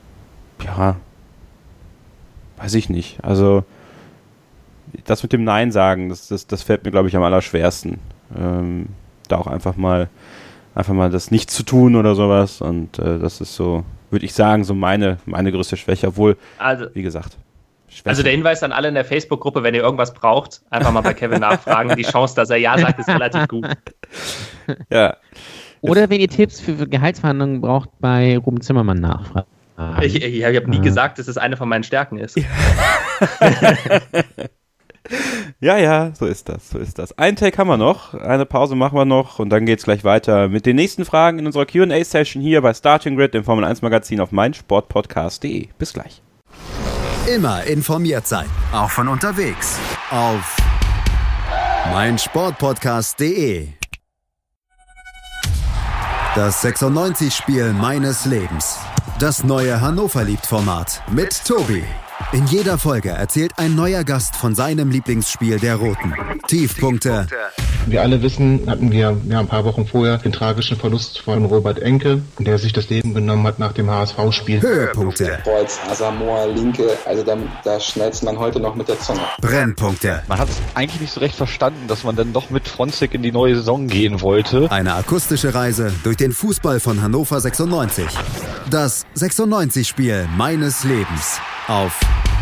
weiß ich nicht. Also das mit dem Nein sagen, das fällt mir, glaube ich, am allerschwersten. Da auch einfach mal das nicht zu tun oder sowas. Und das ist so, würde ich sagen, so meine größte Schwäche. Obwohl, wie gesagt, Schwäche. Also der Hinweis an alle in der Facebook-Gruppe, wenn ihr irgendwas braucht, einfach mal bei Kevin nachfragen. Die Chance, dass er Ja sagt, ist relativ gut. Ja. Oder wenn ihr Tipps für Gehaltsverhandlungen braucht, bei Ruben Zimmermann nachfragen. Ich habe nie gesagt, dass es eine von meinen Stärken ist. Ja, so ist das. Einen Take haben wir noch, eine Pause machen wir noch und dann geht's gleich weiter mit den nächsten Fragen in unserer Q&A-Session hier bei Starting Grid, dem Formel-1-Magazin auf meinsportpodcast.de. Bis gleich. Immer informiert sein, auch von unterwegs auf meinsportpodcast.de. Das 96-Spiel meines Lebens. Das neue Hannover-Liebt-Format mit Tobi. In jeder Folge erzählt ein neuer Gast von seinem Lieblingsspiel der Roten. Tiefpunkte, Wir alle wissen, hatten wir ein paar Wochen vorher den tragischen Verlust von Robert Enke, der sich das Leben genommen hat nach dem HSV-Spiel. Höhepunkte. Kreuz, Asamoah, Linke, also da schnellst man heute noch mit der Zunge. Brennpunkte. Man hat es eigentlich nicht so recht verstanden, dass man dann doch mit Fronzek in die neue Saison gehen wollte. Eine akustische Reise durch den Fußball von Hannover 96. Das 96-Spiel meines Lebens auf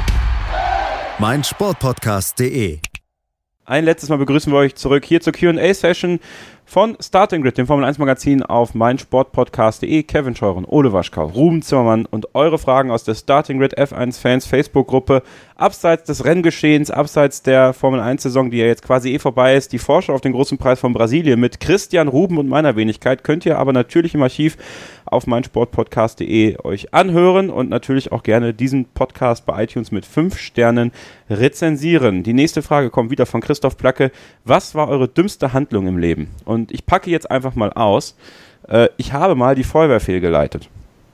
meinsportpodcast.de. Ein letztes Mal begrüßen wir euch zurück hier zur Q&A-Session von Starting Grid, dem Formel-1-Magazin auf meinsportpodcast.de. Kevin Scheuren, Ole Waschkau, Ruben Zimmermann und eure Fragen aus der Starting Grid F1-Fans Facebook-Gruppe. Abseits des Renngeschehens, abseits der Formel-1-Saison, die ja jetzt quasi vorbei ist, die Vorschau auf den großen Preis von Brasilien mit Christian, Ruben und meiner Wenigkeit könnt ihr aber natürlich im Archiv auf meinsportpodcast.de euch anhören und natürlich auch gerne diesen Podcast bei iTunes mit 5 Sternen rezensieren. Die nächste Frage kommt wieder von Christoph Placke. Was war eure dümmste Handlung im Leben? Und ich packe jetzt einfach mal aus. Ich habe mal die Feuerwehr fehlgeleitet.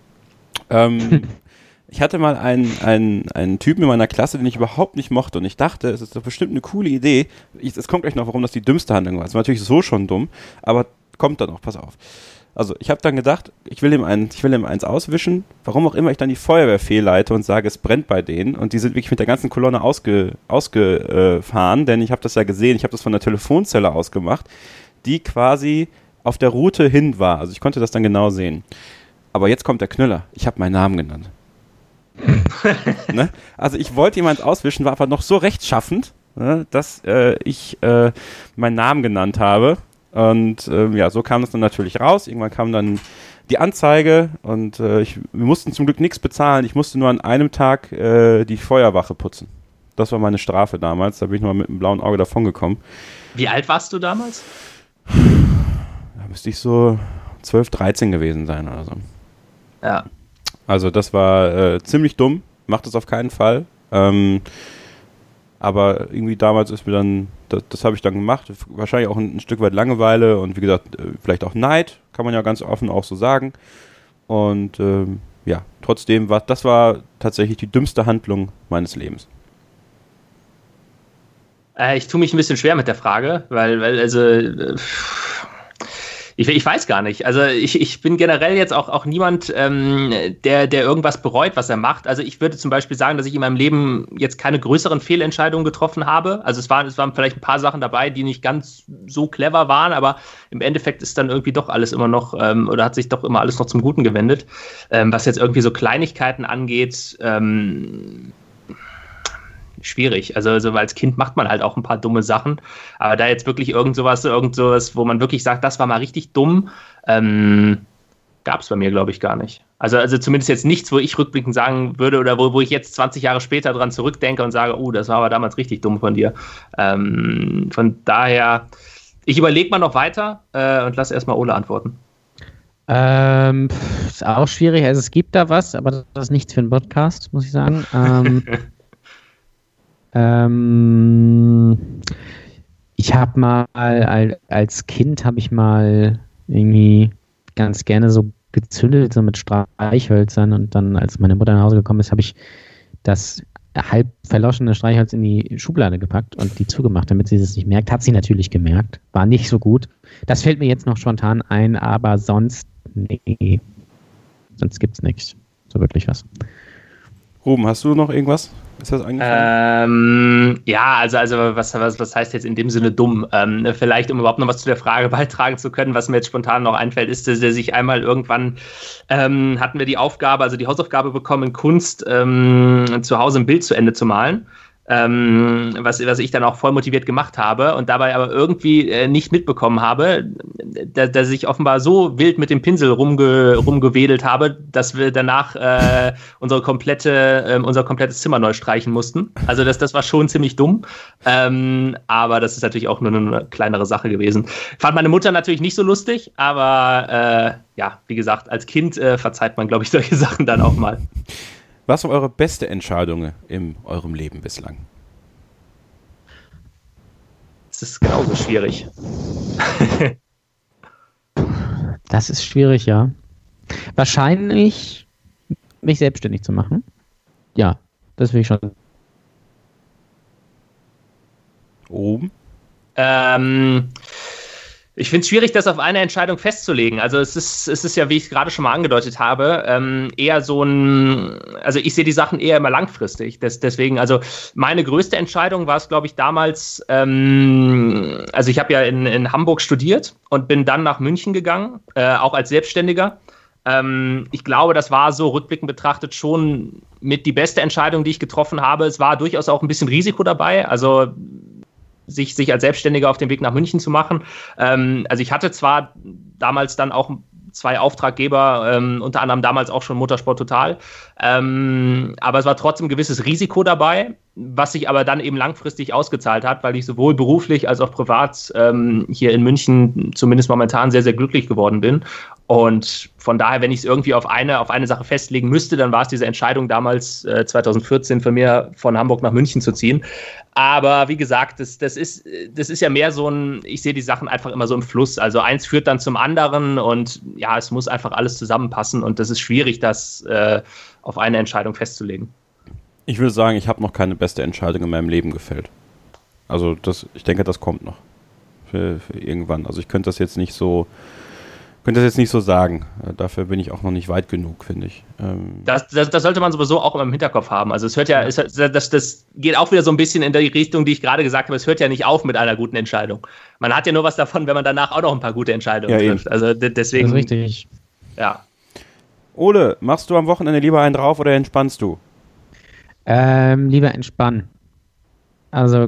Ich hatte mal einen Typen in meiner Klasse, den ich überhaupt nicht mochte und ich dachte, es ist doch bestimmt eine coole Idee. Es kommt gleich noch, warum das die dümmste Handlung war. Es war natürlich so schon dumm, aber kommt dann noch, pass auf. Also ich habe dann gedacht, ich will ihm eins auswischen, warum auch immer ich dann die Feuerwehr fehlleite und sage, es brennt bei denen und die sind wirklich mit der ganzen Kolonne ausgefahren, denn ich habe das ja gesehen, ich habe das von der Telefonzelle aus gemacht, die quasi auf der Route hin war, also ich konnte das dann genau sehen. Aber jetzt kommt der Knüller, ich habe meinen Namen genannt. Ne? Also ich wollte jemand auswischen, war aber noch so rechtschaffend, ne, dass ich meinen Namen genannt habe. Und ja, so kam es dann natürlich raus. Irgendwann kam dann die Anzeige und wir mussten zum Glück nichts bezahlen. Ich musste nur an einem Tag die Feuerwache putzen. Das war meine Strafe damals. Da bin ich nochmal mit einem blauen Auge davongekommen. Wie alt warst du damals? Da müsste ich so 12, 13 gewesen sein oder so. Ja. Also das war ziemlich dumm. Macht das auf keinen Fall. Aber irgendwie damals ist mir dann, das habe ich dann gemacht, wahrscheinlich auch ein Stück weit Langeweile und wie gesagt, vielleicht auch Neid, kann man ja ganz offen auch so sagen. Und ja, trotzdem das war tatsächlich die dümmste Handlung meines Lebens. Ich tue mich ein bisschen schwer mit der Frage, weil ich weiß gar nicht. Also ich bin generell jetzt auch niemand, der irgendwas bereut, was er macht. Also ich würde zum Beispiel sagen, dass ich in meinem Leben jetzt keine größeren Fehlentscheidungen getroffen habe. Also es waren vielleicht ein paar Sachen dabei, die nicht ganz so clever waren, aber im Endeffekt ist dann irgendwie doch alles immer noch, oder hat sich doch immer alles noch zum Guten gewendet. Was jetzt irgendwie so Kleinigkeiten angeht, schwierig. Also als Kind macht man halt auch ein paar dumme Sachen, aber da jetzt wirklich irgend sowas, wo man wirklich sagt, das war mal richtig dumm, gab es bei mir, glaube ich, gar nicht. Also zumindest jetzt nichts, wo ich rückblickend sagen würde oder wo ich jetzt 20 Jahre später dran zurückdenke und sage, das war aber damals richtig dumm von dir. Von daher, ich überlege mal noch weiter und lass erstmal Ole antworten. Ist auch schwierig. Also es gibt da was, aber das ist nichts für einen Podcast, muss ich sagen. Ich habe mal, als Kind habe ich mal irgendwie ganz gerne so gezündelt, so mit Streichhölzern und dann, als meine Mutter nach Hause gekommen ist, habe ich das halb verloschene Streichholz in die Schublade gepackt und die zugemacht, damit sie es nicht merkt. Hat sie natürlich gemerkt. War nicht so gut. Das fällt mir jetzt noch spontan ein, aber sonst, nee. Sonst gibt's nichts. So wirklich was. Ruben, hast du noch irgendwas? Ist das eingefallen? Ja, also was heißt jetzt in dem Sinne dumm? Vielleicht, um überhaupt noch was zu der Frage beitragen zu können, was mir jetzt spontan noch einfällt, ist, dass ich einmal irgendwann hatten wir die Hausaufgabe bekommen, in Kunst zu Hause ein Bild zu Ende zu malen. Was ich dann auch voll motiviert gemacht habe und dabei aber irgendwie nicht mitbekommen habe, dass ich offenbar so wild mit dem Pinsel rumgewedelt habe, dass wir danach unser komplettes Zimmer neu streichen mussten. Also das war schon ziemlich dumm, aber das ist natürlich auch nur eine kleinere Sache gewesen. Fand meine Mutter natürlich nicht so lustig, aber ja, wie gesagt, als Kind verzeiht man, glaube ich, solche Sachen dann auch mal. Was war eure beste Entscheidung in eurem Leben bislang? Das ist genauso schwierig. Das ist schwierig, ja. Wahrscheinlich mich selbstständig zu machen. Ja, das will ich schon. Ich finde es schwierig, das auf eine Entscheidung festzulegen. Also es ist ja, wie ich gerade schon mal angedeutet habe, eher so also ich sehe die Sachen eher immer langfristig. Deswegen, also meine größte Entscheidung war es, glaube ich, damals, also ich habe ja in Hamburg studiert und bin dann nach München gegangen, auch als Selbstständiger. Ich glaube, das war so rückblickend betrachtet schon mit die beste Entscheidung, die ich getroffen habe. Es war durchaus auch ein bisschen Risiko dabei, also sich als Selbstständiger auf den Weg nach München zu machen. Also ich hatte zwar damals dann auch 2 Auftraggeber, unter anderem damals auch schon Motorsport Total, aber es war trotzdem ein gewisses Risiko dabei, was sich aber dann eben langfristig ausgezahlt hat, weil ich sowohl beruflich als auch privat hier in München zumindest momentan sehr, sehr glücklich geworden bin. Und von daher, wenn ich es irgendwie auf eine Sache festlegen müsste, dann war es diese Entscheidung damals 2014 von mir, von Hamburg nach München zu ziehen. Aber wie gesagt, das ist ja mehr so ich sehe die Sachen einfach immer so im Fluss. Also eins führt dann zum anderen und ja, es muss einfach alles zusammenpassen und das ist schwierig, das auf eine Entscheidung festzulegen. Ich würde sagen, ich habe noch keine beste Entscheidung in meinem Leben gefällt. Also ich denke, das kommt noch für irgendwann. Also ich könnte das jetzt nicht so sagen. Dafür bin ich auch noch nicht weit genug, finde ich. Das sollte man sowieso auch immer im Hinterkopf haben. Also es hört ja, das geht auch wieder so ein bisschen in die Richtung, die ich gerade gesagt habe. Es hört ja nicht auf mit einer guten Entscheidung. Man hat ja nur was davon, wenn man danach auch noch ein paar gute Entscheidungen trifft. Also deswegen. Das ist richtig. Ja. Ole, machst du am Wochenende lieber einen drauf oder entspannst du? Lieber entspannen. Also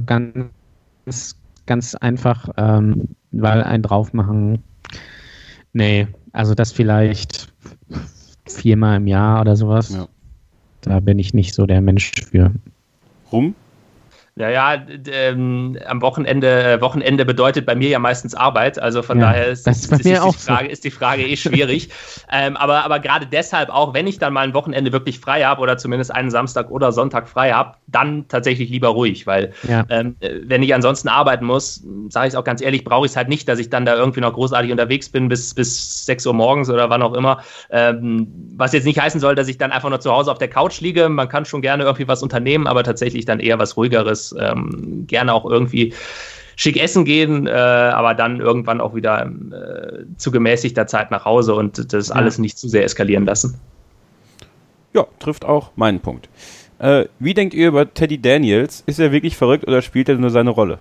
ganz einfach, weil ein drauf machen. Nee, also das vielleicht 4-mal im Jahr oder sowas. Ja. Da bin ich nicht so der Mensch für. Rum? Naja, am Wochenende bedeutet bei mir ja meistens Arbeit, also von daher ist die Frage eh schwierig. Aber gerade deshalb auch, wenn ich dann mal ein Wochenende wirklich frei habe oder zumindest einen Samstag oder Sonntag frei habe, dann tatsächlich lieber ruhig, weil wenn ich ansonsten arbeiten muss, sage ich es auch ganz ehrlich, brauche ich es halt nicht, dass ich dann da irgendwie noch großartig unterwegs bin bis 6 Uhr morgens oder wann auch immer. Was jetzt nicht heißen soll, dass ich dann einfach nur zu Hause auf der Couch liege. Man kann schon gerne irgendwie was unternehmen, aber tatsächlich dann eher was Ruhigeres. Gerne auch irgendwie schick essen gehen, aber dann irgendwann auch wieder zu gemäßigter Zeit nach Hause und das alles nicht zu sehr eskalieren lassen. Ja, trifft auch meinen Punkt. Wie denkt ihr über Teddy Daniels? Ist er wirklich verrückt oder spielt er nur seine Rolle?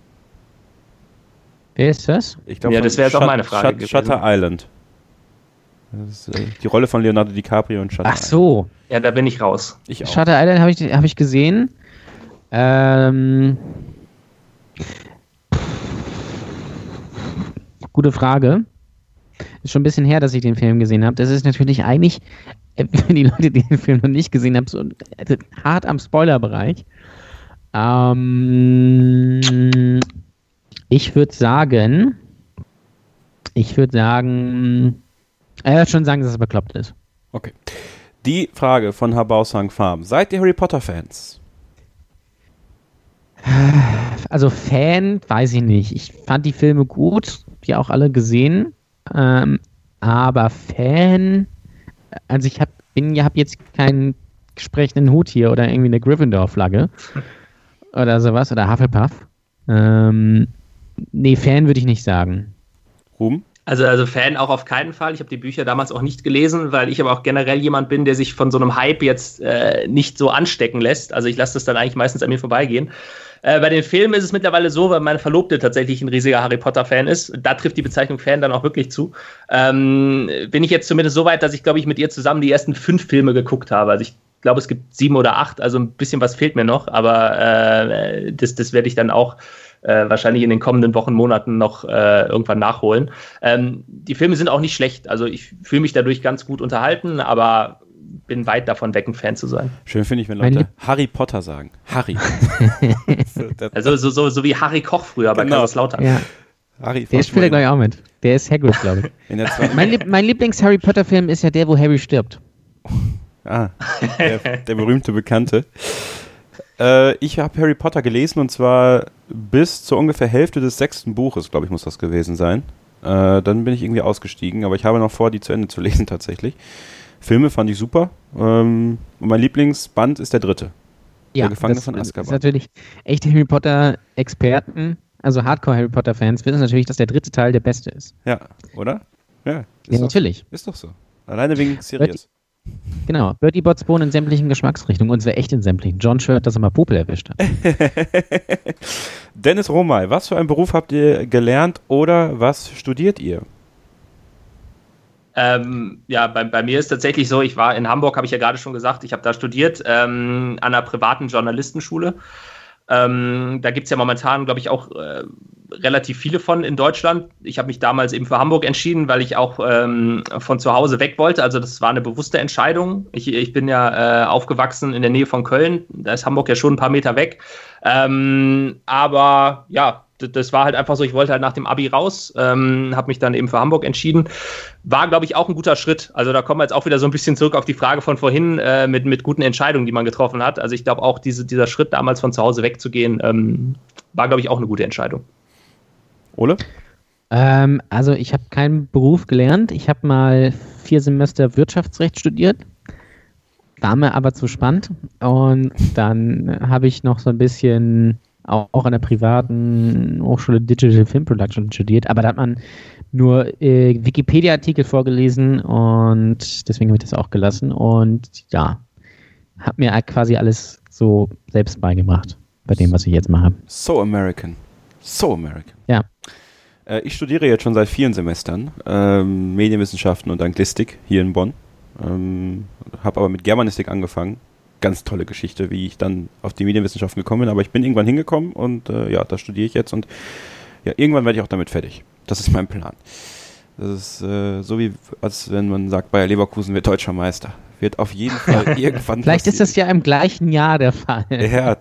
Wer ist das? Ich glaub, das wäre jetzt auch meine Frage gewesen. Shutter Island. Das ist die Rolle von Leonardo DiCaprio und Shutter Island. Ach so. Ja, da bin ich raus. Ich auch. Shutter Island habe ich gesehen. Gute Frage. Ist schon ein bisschen her, dass ich den Film gesehen habe. Das ist natürlich eigentlich, für die Leute, die den Film noch nicht gesehen haben, so hart am Spoilerbereich. Ich würde sagen, schon sagen, dass es bekloppt ist. Okay. Die Frage von Habao Sang Farm. Seid ihr Harry Potter-Fans? Also Fan, weiß ich nicht. Ich fand die Filme gut, die auch alle gesehen. Aber Fan, also ich habe jetzt keinen entsprechenden Hut hier oder irgendwie eine Gryffindor-Flagge oder sowas oder Hufflepuff. Nee, Fan würde ich nicht sagen. Ruhm? Also Fan auch auf keinen Fall. Ich habe die Bücher damals auch nicht gelesen, weil ich aber auch generell jemand bin, der sich von so einem Hype jetzt nicht so anstecken lässt. Also ich lasse das dann eigentlich meistens an mir vorbeigehen. Bei den Filmen ist es mittlerweile so, weil meine Verlobte tatsächlich ein riesiger Harry Potter-Fan ist. Da trifft die Bezeichnung Fan dann auch wirklich zu. Bin ich jetzt zumindest so weit, dass ich, glaube ich, mit ihr zusammen die ersten 5 Filme geguckt habe. Also ich glaube, es gibt 7 oder 8, also ein bisschen was fehlt mir noch. Aber das werde ich dann auch wahrscheinlich in den kommenden Wochen, Monaten noch irgendwann nachholen. Die Filme sind auch nicht schlecht. Also ich fühle mich dadurch ganz gut unterhalten, aber bin weit davon weg, ein Fan zu sein. Schön finde ich, wenn Leute Harry Potter sagen. Harry. Also so wie Harry Koch früher bei Kaiserslautern. Ja. Harry der spielt ja gleich auch mit. Der ist Hagrid, glaube ich. Mein Lieblings-Harry Potter-Film ist ja der, wo Harry stirbt. Der berühmte Bekannte. Ich habe Harry Potter gelesen und zwar bis zur ungefähr Hälfte des 6. Buches, glaube ich, muss das gewesen sein. Dann bin ich irgendwie ausgestiegen, aber ich habe noch vor, die zu Ende zu lesen tatsächlich. Filme fand ich super. Und mein Lieblingsband ist der 3. Ja, der Gefangene von das Azkaban. ist natürlich echt Harry Potter-Experten. also Hardcore-Harry Potter-Fans, wissen natürlich, dass der dritte Teil der beste ist. Ja, oder? Ja, Ja, natürlich. Ist doch so. Alleine wegen Sirius. Genau. Bertie Botts Bohnen in sämtlichen Geschmacksrichtungen und zwar echt in sämtlichen. John Schwört, dass er mal Popel erwischt hat. Dennis Romay, was für einen Beruf habt ihr gelernt oder was studiert ihr? Ja, bei mir ist tatsächlich so, ich war in Hamburg, habe ich ja gerade schon gesagt, ich habe da studiert, an einer privaten Journalistenschule. Da gibt es ja momentan, glaube ich, auch relativ viele von in Deutschland. Ich habe mich damals eben für Hamburg entschieden, weil ich auch von zu Hause weg wollte. Also das war eine bewusste Entscheidung. Ich bin ja aufgewachsen in der Nähe von Köln. Da ist Hamburg ja schon ein paar Meter weg. Aber ja, das war halt einfach so, ich wollte halt nach dem Abi raus, habe mich dann eben für Hamburg entschieden. War, glaube ich, auch ein guter Schritt. Also da kommen wir jetzt auch wieder so ein bisschen zurück auf die Frage von vorhin mit guten Entscheidungen, die man getroffen hat. Also ich glaube auch, dieser Schritt damals von zu Hause wegzugehen, war, glaube ich, auch eine gute Entscheidung. Ole? Also ich habe keinen Beruf gelernt. Ich habe mal 4 Semester Wirtschaftsrecht studiert. War mir aber zu spannend. Und dann habe ich noch so ein bisschen auch an der privaten Hochschule Digital Film Production studiert, aber da hat man nur Wikipedia-Artikel vorgelesen und deswegen habe ich das auch gelassen und ja, habe mir quasi alles so selbst beigebracht bei dem, was ich jetzt mache. So American. So American. Ja. Ich studiere jetzt schon seit 4 Semestern Medienwissenschaften und Anglistik hier in Bonn. Habe aber mit Germanistik angefangen. Ganz tolle Geschichte, wie ich dann auf die Medienwissenschaften gekommen bin, aber ich bin irgendwann hingekommen und ja, da studiere ich jetzt und ja, irgendwann werde ich auch damit fertig. Das ist mein Plan. Das ist so wie, als wenn man sagt, Bayer Leverkusen wird deutscher Meister. Wird auf jeden Fall irgendwann Vielleicht ist das ja im gleichen Jahr der Fall. Ja,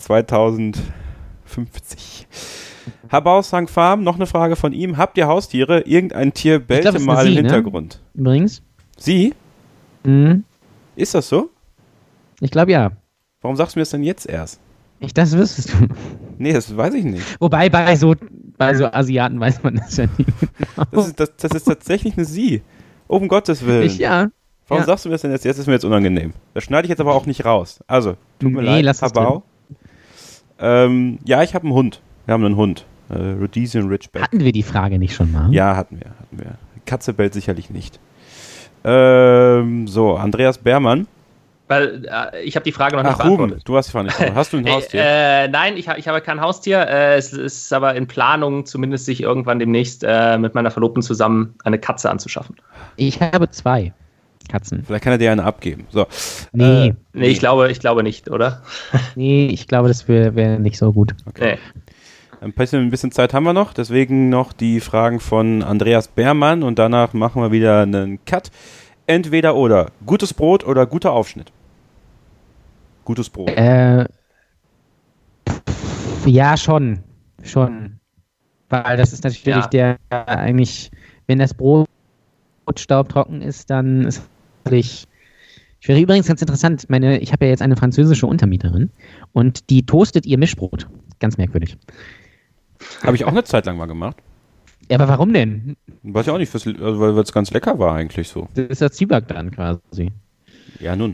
2050. Herr Bausang Farm, noch eine Frage von ihm. Habt ihr Haustiere? Irgendein Tier bellte mal im Hintergrund. Ne? Übrigens. Sie? Mhm. Ist das so? Ich glaube ja. Warum sagst du mir das denn jetzt erst? Das wüsstest du. Nee, das weiß ich nicht. Wobei bei so Asiaten weiß man das ja nicht. Das ist tatsächlich eine Sie. Um Gottes Willen. Ja. Warum sagst du mir das denn jetzt? Jetzt ist mir jetzt unangenehm. Das schneide ich jetzt aber auch nicht raus. Also, tut mir leid, lass Herr Bau. Ja, ich habe einen Hund. Wir haben einen Hund. Rhodesian Ridgeback. Hatten wir die Frage nicht schon mal? Ja, hatten wir. Katze bellt sicherlich nicht. So, Andreas Beermann. Weil ich habe die Frage noch nicht beantwortet. Ruben, du hast die Frage nicht beantwortet. Hast du ein Haustier? Nein, ich habe kein Haustier. Es ist aber in Planung, zumindest sich irgendwann demnächst mit meiner Verlobten zusammen eine Katze anzuschaffen. Ich habe 2 Katzen. Vielleicht kann er dir eine abgeben. So. Nee. Nee, ich glaube nicht, oder? Nee, ich glaube, das wäre nicht so gut. Okay. Ein bisschen Zeit haben wir noch, deswegen noch die Fragen von Andreas Beermann und danach machen wir wieder einen Cut. Entweder oder. Gutes Brot oder guter Aufschnitt? Gutes Brot. Ja, schon. Weil das ist natürlich der eigentlich, wenn das Brot staubtrocken ist, dann ist es Ich wäre übrigens ganz interessant, ich habe ja jetzt eine französische Untermieterin und die toastet ihr Mischbrot. Ganz merkwürdig. Habe ich auch eine Zeit lang mal gemacht. Ja, aber warum denn? Weiß ich auch nicht, weil es ganz lecker war eigentlich so. Das ist ja Zwieback dann quasi. Ja, nun.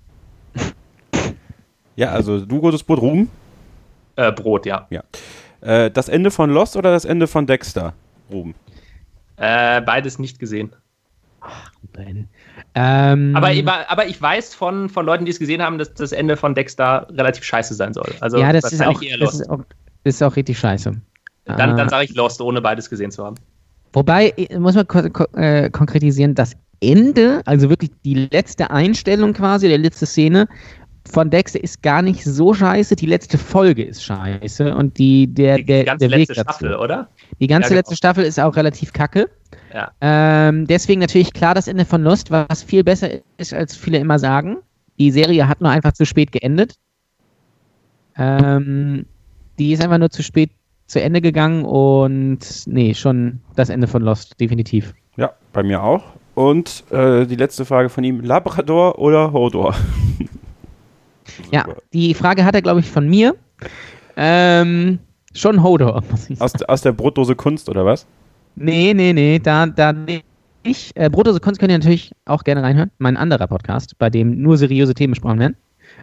Ja, also du gutes Brot, Ruben? Brot, ja. Das Ende von Lost oder das Ende von Dexter, Ruben? Beides nicht gesehen. Ach, aber ich weiß von Leuten, die es gesehen haben, dass das Ende von Dexter relativ scheiße sein soll. Also ja, das ist auch richtig scheiße. Dann sage ich Lost, ohne beides gesehen zu haben. Wobei, muss man konkretisieren, das Ende, also wirklich die letzte Einstellung quasi, der letzte Szene von Dexter ist gar nicht so scheiße, die letzte Folge ist scheiße und die ganze letzte Staffel, oder? Die ganze letzte Staffel ist auch relativ kacke. Ja. Deswegen natürlich klar das Ende von Lost, was viel besser ist, als viele immer sagen. Die Serie hat nur einfach zu spät geendet. Die ist einfach nur zu spät zu Ende gegangen und schon das Ende von Lost, definitiv. Ja, bei mir auch. Und die letzte Frage von ihm, Labrador oder Hodor? Ja, die Frage hat er, glaube ich, von mir. Schon Hodor. Aus der Brotdose Kunst, oder was? Nee, da nicht. Brotdose Kunst könnt ihr natürlich auch gerne reinhören. Mein anderer Podcast, bei dem nur seriöse Themen besprochen werden.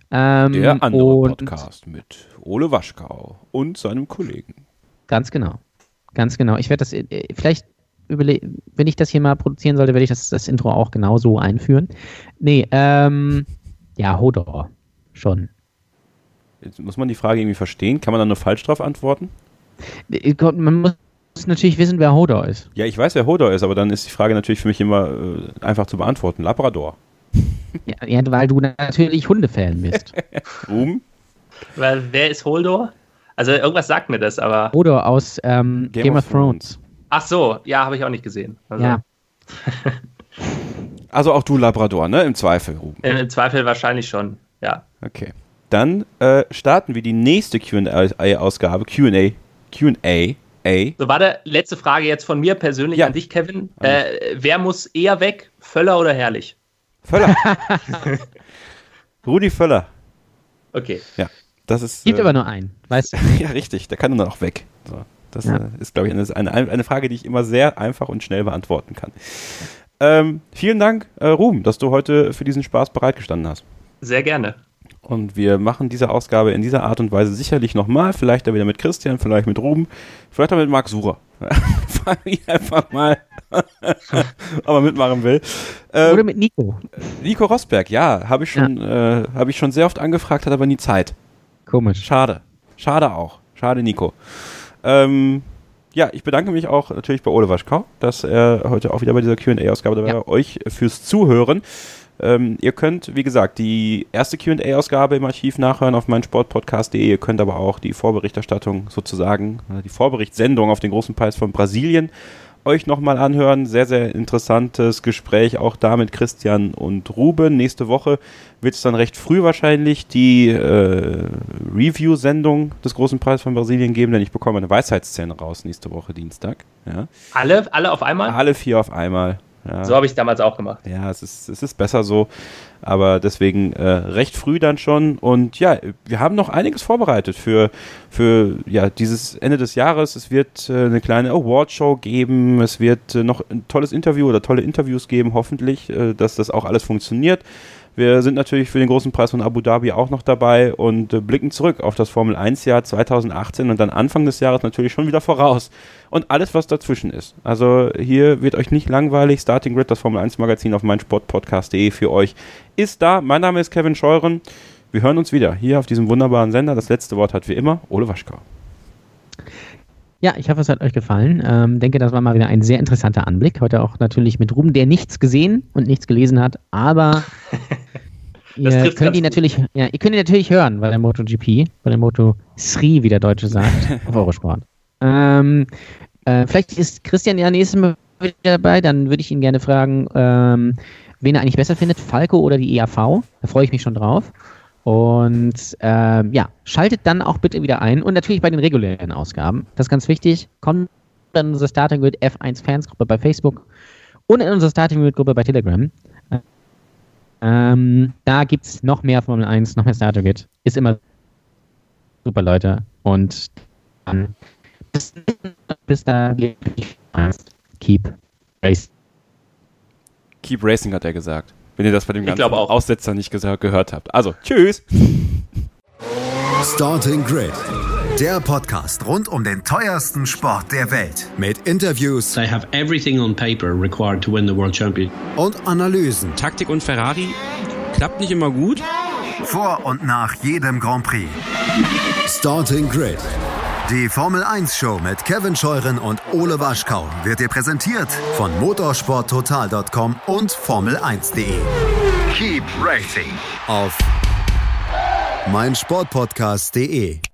Der andere Podcast mit Ole Waschkau und seinem Kollegen. Ganz genau. ganz genau. Ich werde das vielleicht wenn ich das hier mal produzieren sollte, werde ich das Intro auch genauso einführen. Nee, ja, Hodor. Schon. Jetzt muss man die Frage irgendwie verstehen. Kann man dann nur falsch drauf antworten? Man muss natürlich wissen, wer Hodor ist. Ja, ich weiß, wer Hodor ist, aber dann ist die Frage natürlich für mich immer einfach zu beantworten. Labrador. Ja, weil du natürlich Hundefan bist. Ruhm? Weil, wer ist Hodor? Also irgendwas sagt mir das, aber... Hodor aus Game of Thrones. Ach so, ja, habe ich auch nicht gesehen. Also. Ja. Also auch du Labrador, ne? Im Zweifel, Ruben. Im Zweifel wahrscheinlich schon, ja. Okay. Dann starten wir die nächste Q&A-Ausgabe. Q&A. So, warte, letzte Frage jetzt von mir persönlich an dich, Kevin. Wer muss eher weg, Völler oder Herrlich? Völler. Rudi Völler. Okay. Ja, das ist... Gibt aber nur einen, weißt du? Ja, richtig. Der kann dann auch weg. So. Das ist, glaube ich, eine Frage, die ich immer sehr einfach und schnell beantworten kann. Vielen Dank, Ruben, dass du heute für diesen Spaß bereitgestanden hast. Sehr gerne. Und wir machen diese Ausgabe in dieser Art und Weise sicherlich nochmal. Vielleicht dann wieder mit Christian, vielleicht mit Ruben, vielleicht auch mit Marc Surer. Frag mich einfach mal, ob er mitmachen will. Oder mit Nico. Nico Rosberg, ja, habe ich schon sehr oft angefragt, hat aber nie Zeit. Komisch. Schade auch. Schade, Nico. Ja, ich bedanke mich auch natürlich bei Ole Waschkau, dass er heute auch wieder bei dieser Q&A-Ausgabe dabei war, euch fürs Zuhören. Ihr könnt, wie gesagt, die erste Q&A-Ausgabe im Archiv nachhören auf meinsportpodcast.de. Ihr könnt aber auch die Vorberichterstattung sozusagen, die Vorberichtsendung auf den großen Preis von Brasilien euch nochmal anhören. Sehr, sehr interessantes Gespräch auch da mit Christian und Ruben. Nächste Woche wird es dann recht früh wahrscheinlich die Review-Sendung des großen Preises von Brasilien geben, denn ich bekomme eine Weisheitsszene raus nächste Woche Dienstag. Ja. Alle auf einmal? Alle 4 auf einmal. Ja. So habe ich es damals auch gemacht. Ja, es ist besser so, aber deswegen recht früh dann schon. Und ja, wir haben noch einiges vorbereitet für dieses Ende des Jahres. Es wird eine kleine Awardshow geben, es wird noch ein tolles Interview oder tolle Interviews geben, hoffentlich, dass das auch alles funktioniert. Wir sind natürlich für den großen Preis von Abu Dhabi auch noch dabei und blicken zurück auf das Formel-1-Jahr 2018 und dann Anfang des Jahres natürlich schon wieder voraus. Und alles, was dazwischen ist. Also hier wird euch nicht langweilig. Starting Grid, das Formel-1-Magazin auf meinsportpodcast.de für euch ist da. Mein Name ist Kevin Scheuren. Wir hören uns wieder hier auf diesem wunderbaren Sender. Das letzte Wort hat wie immer Ole Waschkau. Ja, ich hoffe, es hat euch gefallen. Denke, das war mal wieder ein sehr interessanter Anblick. Heute auch natürlich mit Ruben, der nichts gesehen und nichts gelesen hat, aber ihr könnt ihn natürlich hören bei der MotoGP, bei der Moto3, wie der Deutsche sagt, auf Eurosport. Vielleicht ist Christian ja nächstes Mal wieder dabei, dann würde ich ihn gerne fragen, wen er eigentlich besser findet, Falco oder die EAV. Da freue ich mich schon drauf. Und schaltet dann auch bitte wieder ein und natürlich bei den regulären Ausgaben. Das ist ganz wichtig. Kommt dann in unsere Starting Grid F1 Fansgruppe bei Facebook und in unsere Starting Grid Gruppe bei Telegram. Da gibt es noch mehr Formel 1, noch mehr Starting Grid. Ist immer super, Leute. Und dann bis da keep racing. Keep racing, hat er gesagt. Wenn ihr das bei dem ganzen Aussetzer nicht gehört habt. Also, tschüss! Starting Grid, der Podcast rund um den teuersten Sport der Welt. Mit Interviews. They have everything on paper required to win the World Championship. Und Analysen. Taktik und Ferrari klappt nicht immer gut. Vor und nach jedem Grand Prix. Starting Grid. Die Formel 1 Show mit Kevin Scheuren und Ole Waschkau wird dir präsentiert von motorsporttotal.com und Formel1.de. Keep racing auf meinsportpodcast.de.